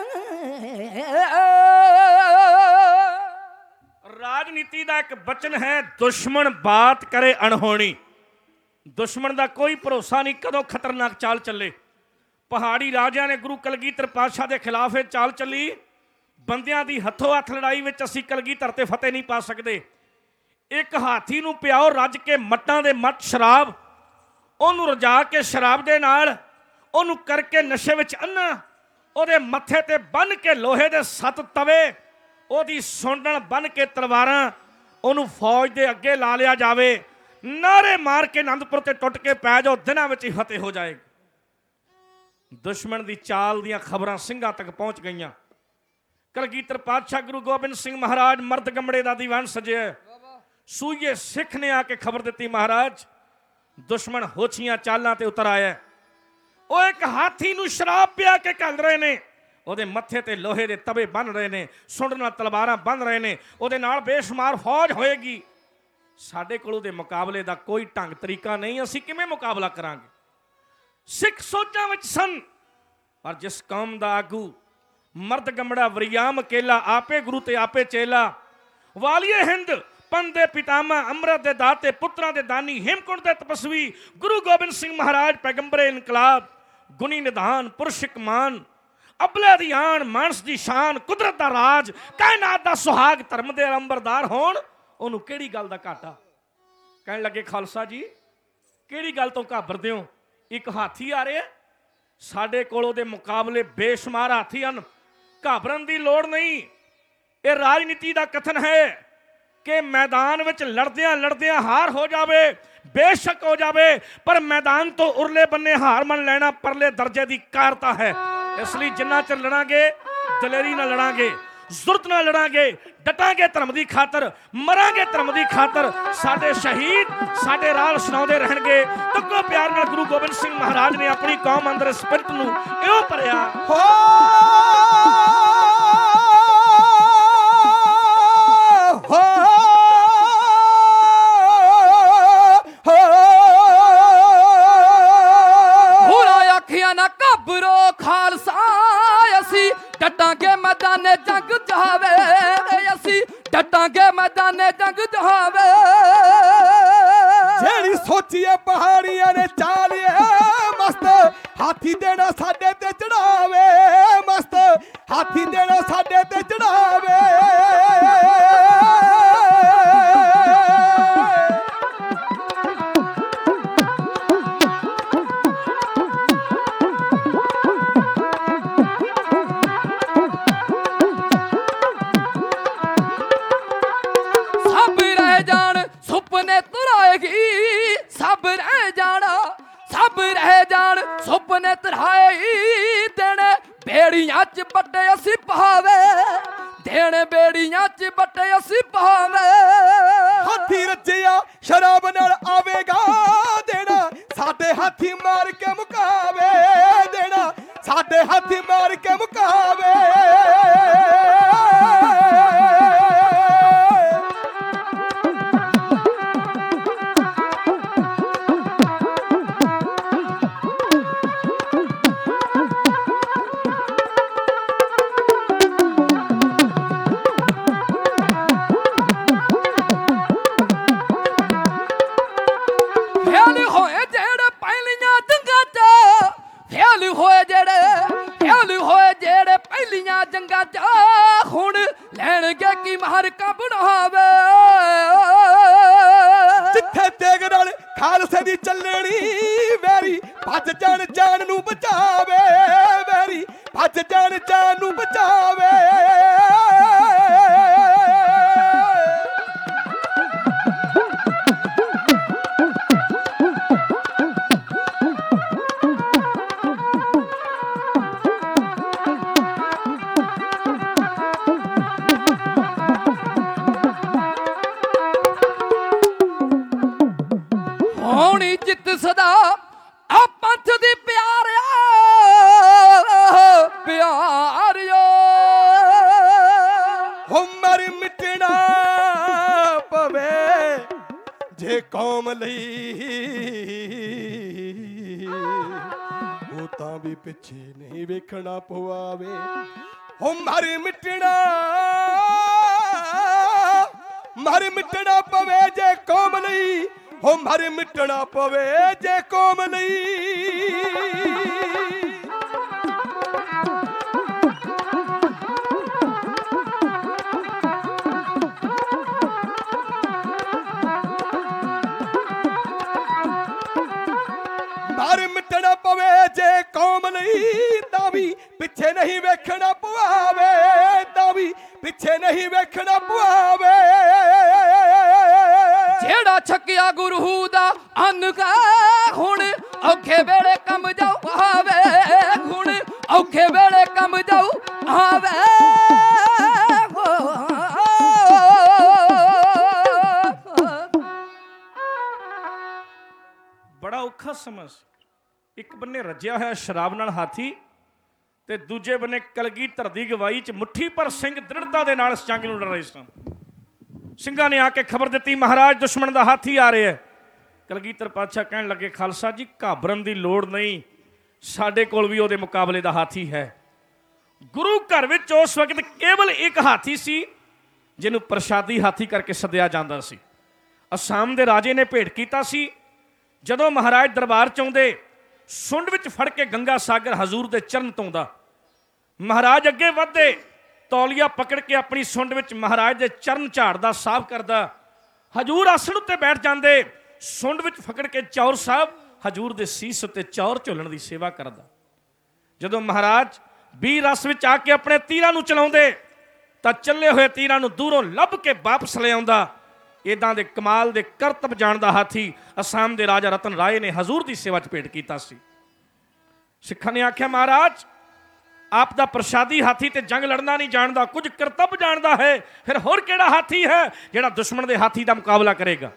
ਰਾਜਨੀਤੀ ਦਾ ਇੱਕ ਬਚਨ ਹੈ ਦੁਸ਼ਮਣ ਬਾਤ ਕਰੇ ਅਣਹੋਣੀ ਦੁਸ਼ਮਣ ਦਾ ਕੋਈ ਭਰੋਸਾ ਨਹੀਂ ਕਦੋਂ ਖਤਰਨਾਕ ਚਾਲ ਚੱਲੇ। ਪਹਾੜੀ ਰਾਜਿਆਂ ਨੇ ਗੁਰੂ ਕਲਗੀਧਰ ਪਾਤਸ਼ਾਹ ਦੇ ਖਿਲਾਫ ਇਹ ਚਾਲ ਚੱਲੀ ਬੰਦਿਆਂ ਦੀ ਹੱਥੋਂ ਹੱਥ ਲੜਾਈ ਵਿੱਚ ਅਸੀਂ ਕਲਗੀਧਰ ਤੇ ਫਤਿਹ ਨਹੀਂ ਪਾ ਸਕਦੇ। ਇੱਕ ਹਾਥੀ ਨੂੰ ਪਿਆਓ ਰੱਜ ਕੇ ਮੱਟਾਂ ਦੇ ਮੱਟ ਸ਼ਰਾਬ ਉਹਨੂੰ ਰਜਾ ਕੇ ਸ਼ਰਾਬ ਦੇ ਨਾਲ ਉਹਨੂੰ ਕਰਕੇ ਨਸ਼ੇ ਵਿੱਚ ਅੰਨਾ ਉਹਦੇ ਮੱਥੇ ਤੇ ਬੰਨ ਕੇ ਲੋਹੇ ਦੇ ਸੱਤ ਤਵੇ ਉਹਦੀ ਸੁੰਡਣ ਬੰਨ ਕੇ ਤਲਵਾਰਾਂ ਉਹਨੂੰ ਫੌਜ ਦੇ ਅੱਗੇ ਲਾ ਲਿਆ ਜਾਵੇ ਨਾਰੇ ਮਾਰ ਕੇ ਆਨੰਦਪੁਰ ਤੇ ਟੁੱਟ ਕੇ ਪੈ ਜਾਓ ਦਿਨਾਂ ਵਿੱਚ ਹੀ ਫਤਿਹ ਹੋ ਜਾਏਗੀ। ਦੁਸ਼ਮਣ ਦੀ ਚਾਲ ਦੀਆਂ ਖਬਰਾਂ ਸਿੰਘਾਂ ਤੱਕ ਪਹੁੰਚ ਗਈਆਂ। ਕਲਗੀਧਰ ਪਾਤਸ਼ਾਹ ਗੁਰੂ ਗੋਬਿੰਦ ਸਿੰਘ ਮਹਾਰਾਜ ਮਰਦ ਗੰਮੜੇ ਦਾ ਦੀਵਾਨ ਸਜਿਆ ਸੂਈਏ ਸਿੱਖ ਨੇ ਆ ਕੇ ਖਬਰ ਦਿੱਤੀ ਮਹਾਰਾਜ ਦੁਸ਼ਮਣ ਹੋਛੀਆਂ ਚਾਲਾਂ ਤੇ ਉਤਰ ਆਇਆ ਉਹ ਇੱਕ ਹਾਥੀ ਨੂੰ ਸ਼ਰਾਬ ਪਿਆ ਕੇ ਘੱਲ ਰਹੇ ਨੇ ਉਹਦੇ ਮੱਥੇ ਤੇ ਲੋਹੇ ਦੇ ਤਵੇ ਬੰਨ ਰਹੇ ਨੇ ਸੁੰਡ ਨਾਲ ਤਲਵਾਰਾਂ ਬੰਨ ਰਹੇ ਨੇ ਉਹਦੇ ਨਾਲ ਬੇਸ਼ੁਮਾਰ ਫੌਜ ਹੋਏਗੀ। ਸਾਡੇ ਕੋਲ ਉਹਦੇ ਮੁਕਾਬਲੇ ਦਾ ਕੋਈ ਢੰਗ ਤਰੀਕਾ ਨਹੀਂ ਅਸੀਂ ਕਿਵੇਂ ਮੁਕਾਬਲਾ ਕਰਾਂਗੇ। ਸਿੱਖ ਸੋਚਾਂ ਵਿੱਚ ਸਨ ਪਰ ਜਿਸ ਕੌਮ ਦਾ ਆਗੂ ਮਰਦ ਗੰਮੜਾ ਵਰਿਆਮ ਅਕੇਲਾ ਆਪੇ ਗੁਰੂ ਤੇ ਆਪੇ ਚੇਲਾ ਵਾਲੀਏ ਹਿੰਦ ਪੰਨ ਦੇ ਪਿਤਾਮਾ ਅੰਮ੍ਰਿਤ ਦੇ ਦਾਤੇ ਪੁੱਤਰਾਂ ਦੇ ਦਾਨੀ ਹੇਮਕੁੰਟ ਦੇ ਤਪਸਵੀ ਗੁਰੂ ਗੋਬਿੰਦ ਸਿੰਘ ਮਹਾਰਾਜ ਪੈਗੰਬਰੇ ਇਨਕਲਾਬ ਗੁਣੀ ਨਿਧਾਨ ਪੁਰਸ਼ਿਕ ਮਾਨ ਅਬਲੇ ਦੀ ਆਣ ਮਾਨਸ ਦੀ ਸ਼ਾਨ ਕੁਦਰਤ ਦਾ ਰਾਜ ਕਾਇਨਾਤ ਦਾ ਸੁਹਾਗ ਧਰਮ ਦੇ ਅੰਬਰਦਾਰ ਹੋਣ ਉਹਨੂੰ ਕਿਹੜੀ ਗੱਲ ਦਾ ਘਾਟਾ। ਕਹਿਣ ਲੱਗੇ ਖਾਲਸਾ ਜੀ ਕਿਹੜੀ ਗੱਲ ਤੋਂ ਘਾਬਰਦੇ ਹੋ ਇੱਕ ਹਾਥੀ ਆ ਰਿਹਾ ਸਾਡੇ ਕੋਲ ਉਹਦੇ ਮੁਕਾਬਲੇ ਬੇਸ਼ੁਮਾਰ ਹਾਥੀ ਹਨ ਘਾਬਰਨ ਦੀ ਲੋੜ ਨਹੀਂ। ਇਹ ਰਾਜਨੀਤੀ ਦਾ ਕਥਨ ਹੈ ਕਿ ਮੈਦਾਨ ਵਿੱਚ ਲੜਦਿਆਂ ਲੜਦਿਆਂ ਹਾਰ ਹੋ ਜਾਵੇ ਬੇਸ਼ੱਕ ਹੋ ਜਾਵੇ ਪਰ ਮੈਦਾਨ ਤੋਂ ਉਰਲੇ ਬੰਨੇ ਹਾਰ ਮੰਨ ਲੈਣਾ ਪਰਲੇ ਦਰਜੇ ਦੀ ਕਾਰਤਾ ਹੈ। ਇਸ ਲਈ ਜਿੰਨਾ ਚਿਰ ਲੜਾਂਗੇ ਦਲੇਰੀ ਨਾਲ ਲੜਾਂਗੇ ਜ਼ੁਰਤ ਨਾਲ ਲੜਾਂਗੇ ਡਟਾਂਗੇ ਧਰਮ ਦੀ ਖਾਤਰ, ਮਰਾਂਗੇ ਧਰਮ ਦੀ ਖਾਤਰ। ਸਾਡੇ ਸ਼ਹੀਦ ਸਾਡੇ ਰਾਹ ਸੁਣਾਉਂਦੇ ਰਹਿਣਗੇ। ਤੱਕੋ ਪਿਆਰ ਨਾਲ ਗੁਰੂ ਗੋਬਿੰਦ ਸਿੰਘ ਮਹਾਰਾਜ ਨੇ ਆਪਣੀ ਕੌਮ ਅੰਦਰ ਸਪਿਰਟ ਨੂੰ ਇਹੋ ਭਰਿਆ। ਹੋ ਨਾ ਘਬਰੋ ਖਾਲਸਾ, ਅਸੀਂ ਡਟਾਂਗੇ ਮੈਦਾਨੇ ਜੰਗ ਜਾਵੇ, ਅਸੀਂ ਡਟਾਂਗੇ ਮੈਦਾਨੇ ਜੰਗ ਜਾਵੇ। ਜਿਹੜੀ ਸੋਚੀਏ ਪਹਾੜੀਆਂ ਨੇ ਚਾਲਿਏ ਮਸਤ, ਹਾਥੀ ਦੇਣਾ ਸਾਡੇ ਤੇ ਚੜਾਵੇ, ਮਸਤ ਹਾਥੀ ਦੇਣਾ ਸਾਡੇ ਤੇ ਚੜਾਵੇ। ਸਭ ਰਹਿ ਜਾਣਾ, ਸਭ ਰਹਿ ਜਾਣ ਸੁਪਨੇ ਤਰਾਈ ਦੇਣੇ, ਬੇੜੀਆਂ ਚ ਬੱਟੇ ਅਸੀਂ ਪਾਵੇ, ਦੇਣੇ ਬੇੜੀਆਂ ਚ ਬੱਟੇ ਅਸੀਂ ਪਾਵੇ। ਹਾਥੀ ਰੱਜਿਆ ਸ਼ਰਾਬ ਨਾਲ ਆਵੇਗਾ ਦੇਣਾ, ਸਾਡੇ ਹਾਥੀ ਮਾਰ ਕੇ ਮੁਕਾਵੇ, ਦੇਣਾ ਸਾਡੇ ਹਾਥੀ ਮਾਰ ਕੇ ਮੁਕਾਵੇ। ਹੋਏ ਜਿਹੜੇ ਫੇਲ ਹੋਏ ਜਿਹੜੇ ਪਹਿਲੀਆਂ ਜੰਗਾਂ ਚ, ਹੁਣ ਲੈਣਗੇ ਕੀ ਮਾਰਕਾ ਬਣਾਵੇ। ਜਿੱਥੇ ਤੇਗ ਨਾਲ ਖਾਲਸੇ ਦੀ ਚੱਲਣੀ ਵੈਰੀ, ਭੱਜ ਜਾਣ ਜਾਨ ਨੂੰ ਬਚਾਵੇ, ਵੈਰੀ ਭੱਜ ਜਾਣ ਜਾਨ ਨੂੰ ਬਚਾਵੇ। ਹੋਣੀ ਜਿੱਤ ਸਦਾ ਆ ਪੰਥ ਦੀ ਪਿਆਰਿਆ, ਪਿਆਰਿਓ ਹੋ ਮਰ ਮਿਟਣਾ ਪਵੇ ਜੇ ਕੌਮ ਲਈ, ਉਹ ਤਾਂ ਵੀ ਪਿੱਛੇ ਨਹੀਂ ਵੇਖਣਾ ਪਵਾਵੇ। ਹੋ ਮਰ ਮਿਟਣਾ ਮਰ ਮਿਟਣਾ ਪਵੇ ਜੇ ਕੌਮ ਲਈ, ਹੋ ਮਰ ਮਿਟਣਾ ਪਵੇ ਜੇ ਕੌਮ ਲਈ। ਮਰ ਮਿਟਣਾ ਪਵੇ ਜੇ ਕੌਮ ਲਈ, ਤਾਂ ਵੀ ਪਿੱਛੇ ਨਹੀਂ ਵੇਖਣਾ ਪਵਾਵੇ, ਤਾਂ ਵੀ ਪਿੱਛੇ ਨਹੀਂ ਵੇਖਣਾ ਪਵਾਵੇ। ਜਿਹੜਾ ਛਕਿਆ ਗੁਰੂ ਦਾ ਅੰਨ ਕਾ, ਹੁਣ ਔਖੇ ਵੇਲੇ ਕੰਮ ਜਾਊ ਆਵੇ, ਹੁਣ ਔਖੇ ਵੇਲੇ ਕੰਮ ਜਾਊ ਆਵੇ। ਬੜਾ ਔਖਾ ਸਮਾਂ ਸੀ। ਇੱਕ ਬੰਨੇ ਰੱਜਿਆ ਹੋਇਆ ਸ਼ਰਾਬ ਨਾਲ ਹਾਥੀ, ਤੇ ਦੂਜੇ ਬੰਨੇ ਕਲਗੀਧਰ ਦੀ ਗਵਾਹੀ ਚ ਮੁੱਠੀ ਪਰ ਸਿੰਘ ਦ੍ਰਿੜਤਾ ਦੇ ਨਾਲ ਇਸ ਜੰਗ ਨੂੰ ਲੜ ਰਹੇ ਸਨ। ਸਿੰਘਾਂ ਨੇ ਆ ਕੇ ਖਬਰ ਦਿੱਤੀ, ਮਹਾਰਾਜ ਦੁਸ਼ਮਣ ਦਾ ਹਾਥੀ ਆ ਰਿਹਾ ਹੈ। ਕਲਗੀਧਰ ਪਾਤਸ਼ਾਹ ਕਹਿਣ ਲੱਗੇ, ਖਾਲਸਾ ਜੀ ਘਾਬਰਨ ਦੀ ਲੋੜ ਨਹੀਂ, ਸਾਡੇ ਕੋਲ ਵੀ ਉਹਦੇ ਮੁਕਾਬਲੇ ਦਾ ਹਾਥੀ ਹੈ। ਗੁਰੂ ਘਰ ਵਿੱਚ ਉਸ ਵਕਤ ਕੇਵਲ ਇੱਕ ਹਾਥੀ ਸੀ ਜਿਹਨੂੰ ਪ੍ਰਸ਼ਾਦੀ ਹਾਥੀ ਕਰਕੇ ਸੱਦਿਆ ਜਾਂਦਾ ਸੀ। ਅਸਾਮ ਦੇ ਰਾਜੇ ਨੇ ਭੇਟ ਕੀਤਾ ਸੀ, ਜਦੋਂ ਮਹਾਰਾਜ ਦਰਬਾਰ ਚ ਆਉਂਦੇ ਸੁੰਡ ਵਿੱਚ ਫੜ ਕੇ ਗੰਗਾ ਸਾਗਰ ਹਜ਼ੂਰ ਦੇ ਚਰਨ ਧੋਂਦਾ। ਮਹਾਰਾਜ ਅੱਗੇ ਵੱਧਦੇ, ਤੌਲੀਆ ਪਕੜ ਕੇ ਆਪਣੀ ਸੁੰਡ ਵਿੱਚ ਮਹਾਰਾਜ ਦੇ ਚਰਨ ਝਾੜਦਾ, ਸਾਫ਼ ਕਰਦਾ। ਹਜ਼ੂਰ ਆਸਣ ਉੱਤੇ ਬੈਠ ਜਾਂਦੇ, ਸੁੰਡ ਵਿੱਚ ਫਕੜ ਕੇ ਚੌਰ ਸਾਹਿਬ ਹਜ਼ੂਰ ਦੇ ਸੀਸ ਉੱਤੇ ਚੌਰ ਝੋਲਣ ਦੀ ਸੇਵਾ ਕਰਦਾ। ਜਦੋਂ ਮਹਾਰਾਜ ਵੀਰ ਰਸ ਵਿੱਚ ਆ ਕੇ ਆਪਣੇ ਤੀਰਾਂ ਨੂੰ ਚਲਾਉਂਦੇ, ਤਾਂ ਚੱਲੇ ਹੋਏ ਤੀਰਾਂ ਨੂੰ ਦੂਰੋਂ ਲੱਭ ਕੇ ਵਾਪਸ ਲੈ ਆਉਂਦਾ। ਇਦਾਂ ਦੇ ਕਮਾਲ ਦੇ ਕਰਤਬ ਜਾਣਦਾ ਹਾਥੀ ਅਸਾਮ ਦੇ ਰਾਜਾ ਰਤਨ ਰਾਏ ਨੇ ਹਜ਼ੂਰ ਦੀ ਸੇਵਾ 'ਚ ਭੇਟ ਕੀਤਾ ਸੀ। ਸਿੱਖਾਂ ਨੇ ਆਖਿਆ, ਮਹਾਰਾਜ ਆਪ ਦਾ ਪ੍ਰਸ਼ਾਦੀ ਹਾਥੀ ਤੇ ਜੰਗ ਲੜਨਾ ਨਹੀਂ ਜਾਣਦਾ, ਕੁਝ ਕਰਤੱਵ ਜਾਣਦਾ ਹੈ, ਫਿਰ ਹੋਰ ਕਿਹੜਾ ਹਾਥੀ ਹੈ ਜਿਹੜਾ ਦੁਸ਼ਮਣ ਦੇ ਹਾਥੀ ਦਾ ਮੁਕਾਬਲਾ ਕਰੇਗਾ।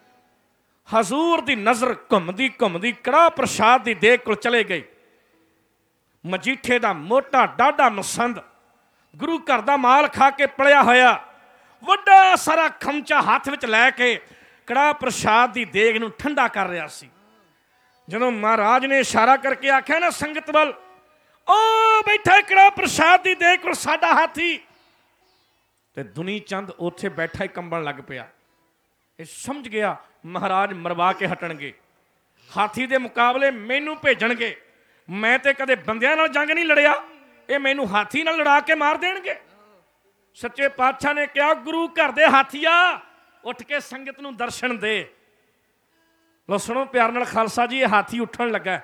ਹਜ਼ੂਰ ਦੀ ਨਜ਼ਰ ਘੁੰਮਦੀ ਘੁੰਮਦੀ ਕੜਾਹ ਪ੍ਰਸ਼ਾਦ ਦੀ ਦੇਗ ਕੋਲ ਚਲੇ ਗਈ। ਮਜੀਠੇ ਦਾ ਮੋਟਾ ਡਾਢਾ ਮਸੰਦ ਗੁਰੂ ਘਰ ਦਾ ਮਾਲ ਖਾ ਕੇ ਪਲਿਆ ਹੋਇਆ ਵੱਡਾ ਸਾਰਾ ਖਮਚਾ ਹੱਥ ਵਿੱਚ ਲੈ ਕੇ ਕੜਾਹ ਪ੍ਰਸ਼ਾਦ ਦੀ ਦੇਗ ਨੂੰ ਠੰਡਾ ਕਰ ਰਿਹਾ ਸੀ। ਜਦੋਂ ਮਹਾਰਾਜ ਨੇ ਇਸ਼ਾਰਾ ਕਰਕੇ ਆਖਿਆ ਨਾ ਸੰਗਤ ਵੱਲ, ਉਹ ਬੈਠਾ ਕੜਾਹ ਪ੍ਰਸ਼ਾਦ ਦੀ ਦੇਗ ਕੋਲ ਸਾਡਾ ਹਾਥੀ, ਤੇ ਦੁਨੀ ਚੰਦ ਉੱਥੇ ਬੈਠਾ ਹੀ ਕੰਬਣ ਲੱਗ ਪਿਆ। ਇਹ ਸਮਝ ਗਿਆ ਮਹਾਰਾਜ ਮਰਵਾ ਕੇ ਹਟਣਗੇ, ਹਾਥੀ ਦੇ ਮੁਕਾਬਲੇ ਮੈਨੂੰ ਭੇਜਣਗੇ। ਮੈਂ ਤੇ ਕਦੇ ਬੰਦਿਆਂ ਨਾਲ ਜੰਗ ਨਹੀਂ ਲੜਿਆ, ਇਹ ਮੈਨੂੰ ਹਾਥੀ ਨਾਲ ਲੜਾ ਕੇ ਮਾਰ ਦੇਣਗੇ। ਸੱਚੇ ਪਾਤਸ਼ਾਹ ਨੇ ਕਿਹਾ, ਗੁਰੂ ਘਰ ਦੇ ਹਾਥੀਆ ਉੱਠ ਕੇ ਸੰਗਤ ਨੂੰ ਦਰਸ਼ਨ ਦੇ। ਲੋ ਸੁਣੋ ਪਿਆਰ ਨਾਲ ਖਾਲਸਾ ਜੀ, ਇਹ ਹਾਥੀ ਉੱਠਣ ਲੱਗਾ,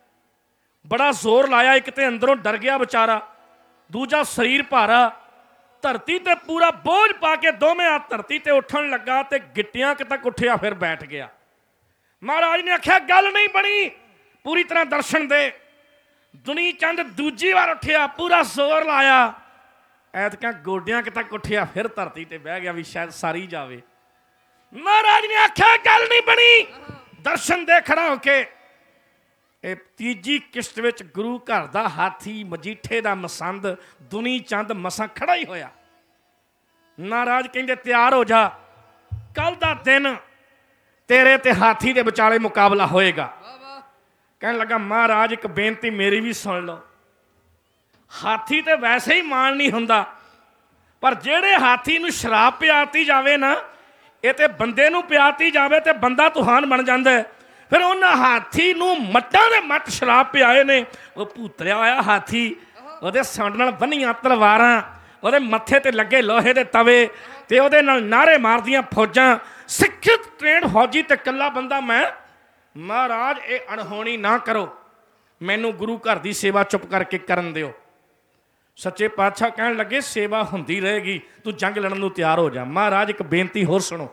ਬੜਾ ਜ਼ੋਰ ਲਾਇਆ। ਇੱਕ ਤੇ ਅੰਦਰੋਂ ਡਰ ਗਿਆ ਵਿਚਾਰਾ, ਦੂਜਾ ਸਰੀਰ ਭਾਰਾ, ਧਰਤੀ ਤੇ ਪੂਰਾ ਬੋਝ ਪਾ ਕੇ ਦੋਵੇਂ ਹੱਥ ਧਰਤੀ ਤੇ ਉੱਠਣ ਲੱਗਾ ਤੇ ਗਿੱਟਿਆਂ ਕਿ ਤੱਕ ਉੱਠਿਆ, ਫਿਰ ਬੈਠ ਗਿਆ। ਮਹਾਰਾਜ ਨੇ ਆਖਿਆ, ਗੱਲ ਨਹੀਂ ਬਣੀ, ਪੂਰੀ ਤਰ੍ਹਾਂ ਦਰਸ਼ਨ ਦੇ। ਦੁਨੀ ਚੰਦ ਦੂਜੀ ਵਾਰ ਉੱਠਿਆ, ਪੂਰਾ ਜ਼ੋਰ ਲਾਇਆ, ਐਤਕਾਂ ਗੋਡਿਆਂ ਕਿ ਤੱਕ ਉੱਠਿਆ, ਫਿਰ ਧਰਤੀ ਤੇ ਬਹਿ ਗਿਆ ਵੀ ਸ਼ਾਇਦ ਸਾਰੀ ਜਾਵੇ। ਮਹਾਰਾਜ ਨੇ ਆਖਿਆ, ਗੱਲ ਨਹੀਂ ਬਣੀ, ਦਰਸ਼ਨ ਦੇ ਖੜਾ ਹੋ ਕੇ। ਇਹ ਤੀਜੀ ਕਿਸ਼ਤ ਵਿੱਚ ਗੁਰੂ ਘਰ ਦਾ ਹਾਥੀ ਮਜੀਠੇ ਦਾ ਮਸੰਦ ਦੁਨੀ ਚੰਦ ਮਸਾਂ ਖੜਾ ਹੀ ਹੋਇਆ। ਮਹਾਰਾਜ ਕਹਿੰਦੇ, ਤਿਆਰ ਹੋ ਜਾ, ਕੱਲ ਦਾ ਦਿਨ ਤੇਰੇ ਤੇ ਹਾਥੀ ਦੇ ਵਿਚਾਲੇ ਮੁਕਾਬਲਾ ਹੋਏਗਾ। ਕਹਿਣ ਲੱਗਾ, ਮਹਾਰਾਜ ਇੱਕ ਬੇਨਤੀ ਮੇਰੀ ਵੀ ਸੁਣ ਲਓ। ਹਾਥੀ ਤੇ ਵੈਸੇ ਹੀ ਮਾਣ ਨਹੀਂ ਹੁੰਦਾ, ਪਰ ਜਿਹੜੇ ਹਾਥੀ ਨੂੰ ਸ਼ਰਾਬ ਪਿਆਤੀ ਜਾਵੇ ਨਾ, ਇਹ ਤੇ ਬੰਦੇ ਨੂੰ ਪਿਆਤੀ ਜਾਵੇ ਤੇ ਬੰਦਾ ਤੂਹਾਨ ਬਣ ਜਾਂਦਾ ਹੈ। ਫਿਰ ਉਹਨਾਂ ਹਾਥੀ ਨੂੰ ਮੱਟਾਂ ਦੇ ਮੱਟ ਸ਼ਰਾਬ ਪਿਆਏ ਨੇ। ਉਹ ਭੂਤਰਿਆ ਹੋਇਆ ਹਾਥੀ, ਉਹਦੇ ਸੰਡ ਨਾਲ ਬੰਨੀਆਂ ਤਲਵਾਰਾਂ, ਉਹਦੇ ਮੱਥੇ ਤੇ ਲੱਗੇ ਲੋਹੇ ਦੇ ਤਵੇ, ਤੇ ਉਹਦੇ ਨਾਲ ਨਾਅਰੇ ਮਾਰਦੀਆਂ ਫੌਜਾਂ। ਸਿੱਖਿਅਤ ਟ੍ਰੇਨਡ ਫੌਜੀ ਤੇ ਇਕੱਲਾ ਬੰਦਾ ਮੈਂ। ਮਹਾਰਾਜ ਇਹ ਅਣਹੋਣੀ ਨਾ ਕਰੋ, ਮੈਨੂੰ ਗੁਰੂ ਘਰ ਦੀ ਸੇਵਾ ਚੁੱਪ ਕਰਕੇ ਕਰਨ ਦਿਓ। ਸੱਚੇ ਪਾਤਸ਼ਾਹ ਕਹਿਣ ਲੱਗੇ, ਸੇਵਾ ਹੁੰਦੀ ਰਹੇਗੀ, ਤੂੰ ਜੰਗ ਲੜਨ ਨੂੰ ਤਿਆਰ ਹੋ ਜਾ। ਮਹਾਰਾਜ ਇੱਕ ਬੇਨਤੀ ਹੋਰ ਸੁਣੋ।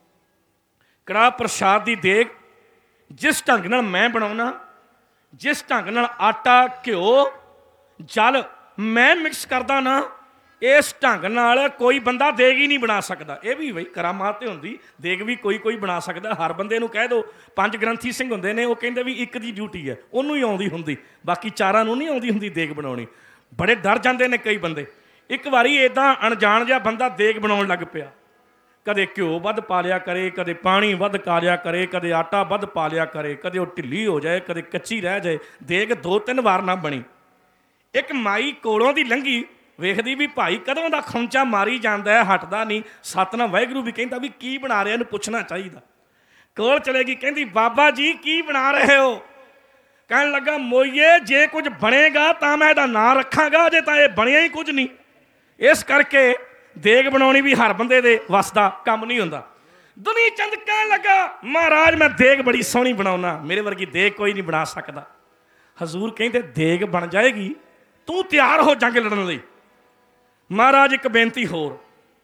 ਕੜਾਹ ਪ੍ਰਸ਼ਾਦ ਦੀ ਦੇਗ ਜਿਸ ਢੰਗ ਨਾਲ ਮੈਂ ਬਣਾਉਣਾ, ਜਿਸ ਢੰਗ ਨਾਲ ਆਟਾ, ਘਿਓ, ਜਲ ਮੈਂ ਮਿਕਸ ਕਰਦਾ ਨਾ, ਇਸ ਢੰਗ ਨਾਲ ਕੋਈ ਬੰਦਾ ਦੇਗ ਹੀ ਨਹੀਂ ਬਣਾ ਸਕਦਾ। ਇਹ ਵੀ ਬਈ ਕਰਾਮਾਤ ਤੇ ਹੁੰਦੀ, ਦੇਗ ਵੀ ਕੋਈ ਕੋਈ ਬਣਾ ਸਕਦਾ। ਹਰ ਬੰਦੇ ਨੂੰ ਕਹਿ ਦਿਓ, ਪੰਜ ਗ੍ਰੰਥੀ ਸਿੰਘ ਹੁੰਦੇ ਨੇ, ਉਹ ਕਹਿੰਦੇ ਵੀ ਇੱਕ ਦੀ ਡਿਊਟੀ ਹੈ, ਉਹਨੂੰ ਹੀ ਆਉਂਦੀ ਹੁੰਦੀ, ਬਾਕੀ ਚਾਰਾਂ ਨੂੰ ਨਹੀਂ ਆਉਂਦੀ ਹੁੰਦੀ ਦੇਗ ਬਣਾਉਣੀ। ਬੜੇ ਡਰ ਜਾਂਦੇ ਨੇ ਕਈ ਬੰਦੇ। ਇੱਕ ਵਾਰੀ ਇੱਦਾਂ ਅਣਜਾਣ ਜਿਹਾ ਬੰਦਾ ਦੇਗ ਬਣਾਉਣ ਲੱਗ ਪਿਆ, ਕਦੇ ਘਿਓ ਵੱਧ ਪਾ ਲਿਆ ਕਰੇ, ਕਦੇ ਪਾਣੀ ਵੱਧ ਪਾ ਲਿਆ ਕਰੇ, ਕਦੇ ਆਟਾ ਵੱਧ ਪਾ ਲਿਆ ਕਰੇ, ਕਦੇ ਉਹ ਢਿੱਲੀ ਹੋ ਜਾਏ, ਕਦੇ ਕੱਚੀ ਰਹਿ ਜਾਏ, ਦੇਗ ਦੋ ਤਿੰਨ ਵਾਰ ਨਾ ਬਣੀ। ਇੱਕ ਮਾਈ ਕੋਲੋਂ ਦੀ ਲੰਘੀ, ਵੇਖਦੀ ਵੀ ਭਾਈ ਕਦੋਂ ਦਾ ਖੌਂਚਾ ਮਾਰੀ ਜਾਂਦਾ ਹੈ, ਹਟਦਾ ਨਹੀਂ। ਸਤਨਾਮ ਵਾਹਿਗੁਰੂ ਵੀ ਕਹਿੰਦਾ ਵੀ ਕੀ ਬਣਾ ਰਿਹਾ, ਇਹਨੂੰ ਪੁੱਛਣਾ ਚਾਹੀਦਾ। ਕੋਲ ਚਲੇਗੀ, ਕਹਿੰਦੀ, ਬਾਬਾ ਜੀ ਕੀ ਬਣਾ ਰਹੇ ਹੋ? ਕਹਿਣ ਲੱਗਾ, ਮੋਈਏ ਜੇ ਕੁਝ ਬਣੇਗਾ ਤਾਂ ਮੈਂ ਇਹਦਾ ਨਾਂ ਰੱਖਾਂਗਾ, ਜੇ ਤਾਂ ਇਹ ਬਣਿਆ ਹੀ ਕੁਝ ਨਹੀਂ। ਇਸ ਕਰਕੇ ਦੇਗ ਬਣਾਉਣੀ ਵੀ ਹਰ ਬੰਦੇ ਦੇ ਵੱਸ ਦਾ ਕੰਮ ਨਹੀਂ ਹੁੰਦਾ। ਦੁਨੀ ਚੰਦ ਕਹਿਣ ਲੱਗਾ, ਮਹਾਰਾਜ ਮੈਂ ਦੇਗ ਬੜੀ ਸੋਹਣੀ ਬਣਾਉਣਾ, ਮੇਰੇ ਵਰਗੀ ਦੇਗ ਕੋਈ ਨਹੀਂ ਬਣਾ ਸਕਦਾ। ਹਜ਼ੂਰ ਕਹਿੰਦੇ, ਦੇਗ ਬਣ ਜਾਏਗੀ, ਤੂੰ ਤਿਆਰ ਹੋ ਜੰਗ ਲੜਨ ਲਈ। ਮਹਾਰਾਜ ਇੱਕ ਬੇਨਤੀ ਹੋਰ,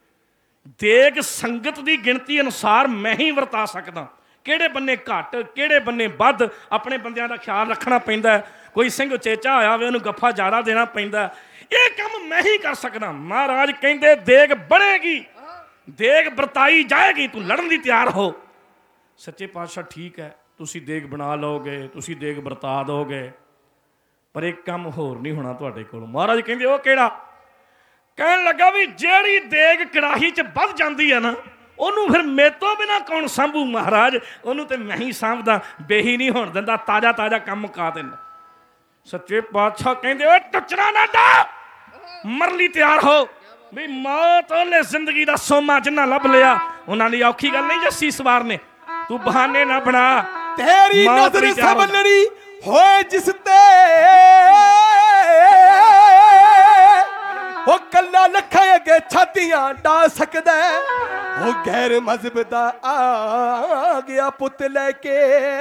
ਦੇਗ ਸੰਗਤ ਦੀ ਗਿਣਤੀ ਅਨੁਸਾਰ ਮੈਂ ਹੀ ਵਰਤਾ ਸਕਦਾ, ਕਿਹੜੇ ਬੰਨੇ ਘੱਟ ਕਿਹੜੇ ਬੰਨੇ ਵੱਧ, ਆਪਣੇ ਬੰਦਿਆਂ ਦਾ ਖਿਆਲ ਰੱਖਣਾ ਪੈਂਦਾ। ਕੋਈ ਸਿੰਘ ਉਚੇਚਾ ਹੋਇਆ ਹੋਵੇ, ਉਹਨੂੰ ਗੱਫਾ ਜ਼ਿਆਦਾ ਦੇਣਾ ਪੈਂਦਾ, ਇਹ ਕੰਮ ਮੈਂ ਹੀ ਕਰ ਸਕਦਾ। ਮਹਾਰਾਜ ਕਹਿੰਦੇ, ਦੇਗ ਬਣੇਗੀ, ਦੇਗ ਵਰਤਾਈ ਜਾਏਗੀ, ਤੂੰ ਲੜਨ ਦੀ ਤਿਆਰ ਹੋ। ਸੱਚੇ ਪਾਤਸ਼ਾਹ, ਠੀਕ ਹੈ, ਤੁਸੀਂ ਦੇਗ ਬਣਾ ਲਓਗੇ, ਤੁਸੀਂ ਦੇਗ ਵਰਤਾ ਦੋਗੇ, ਪਰ ਇੱਕ ਕੰਮ ਹੋਰ ਨਹੀਂ ਹੋਣਾ ਤੁਹਾਡੇ ਕੋਲ। ਮਹਾਰਾਜ ਕਹਿੰਦੇ, ਉਹ ਕਿਹੜਾ? ਕਹਿਣ ਲੱਗਾ ਵੀ ਜਿਹੜੀ ਦੇਗ ਕੜਾਹੀ 'ਚ ਵੱਧ ਜਾਂਦੀ ਹੈ ਨਾ, ਉਹਨੂੰ ਫਿਰ ਮੇਰੇ ਤੋਂ ਬਿਨਾਂ ਕੌਣ ਸਾਂਭੂ? ਮਹਾਰਾਜ ਉਹਨੂੰ ਤੇ ਮੈਂ ਹੀ ਸਾਂਭਦਾ, ਬੇਹੀ ਨਹੀਂ ਹੋਣ ਦਿੰਦਾ, ਤਾਜ਼ਾ ਤਾਜ਼ਾ ਕੰਮ ਮੁਕਾ ਦਿੰਦਾ। ਸੱਚੇ ਪਾਤਸ਼ਾਹ ਕਹਿੰਦੇ, ਓਏ ਟੁੱਚਣਾ ਨਾ ਡਾ, ਮਰਨ ਲਈ ਤਿਆਰ ਹੋ। ਵੀ ਮੌਤ ਉਹਨੇ ਜ਼ਿੰਦਗੀ ਦਾ ਸੋਮਾ ਜਿੰਨਾ ਲੱਭ ਲਿਆ, ਉਹਨਾਂ ਦੀ ਔਖੀ ਗੱਲ ਨਹੀਂ ਜੱਸੀ ਸਵਾਰ ਨੇ, ਤੂੰ ਬਹਾਨੇ ਨਾ ਬਣਾ। ਤੇਰੀ ਨਜ਼ਰ ਸਭਲਣੀ ਹੋਏ ਜਿਸ ਤੇ, ਉਹ ਕੱਲਾ ਲੱਖਾਂ ਅੱਗੇ ਛਾਤੀਆਂ ਡਾ ਸਕਦਾ। ਉਹ ਗੈਰ ਮਜ਼ਹਬ ਦਾ ਆ ਗਿਆ ਪੁੱਤ ਲੈ ਕੇ,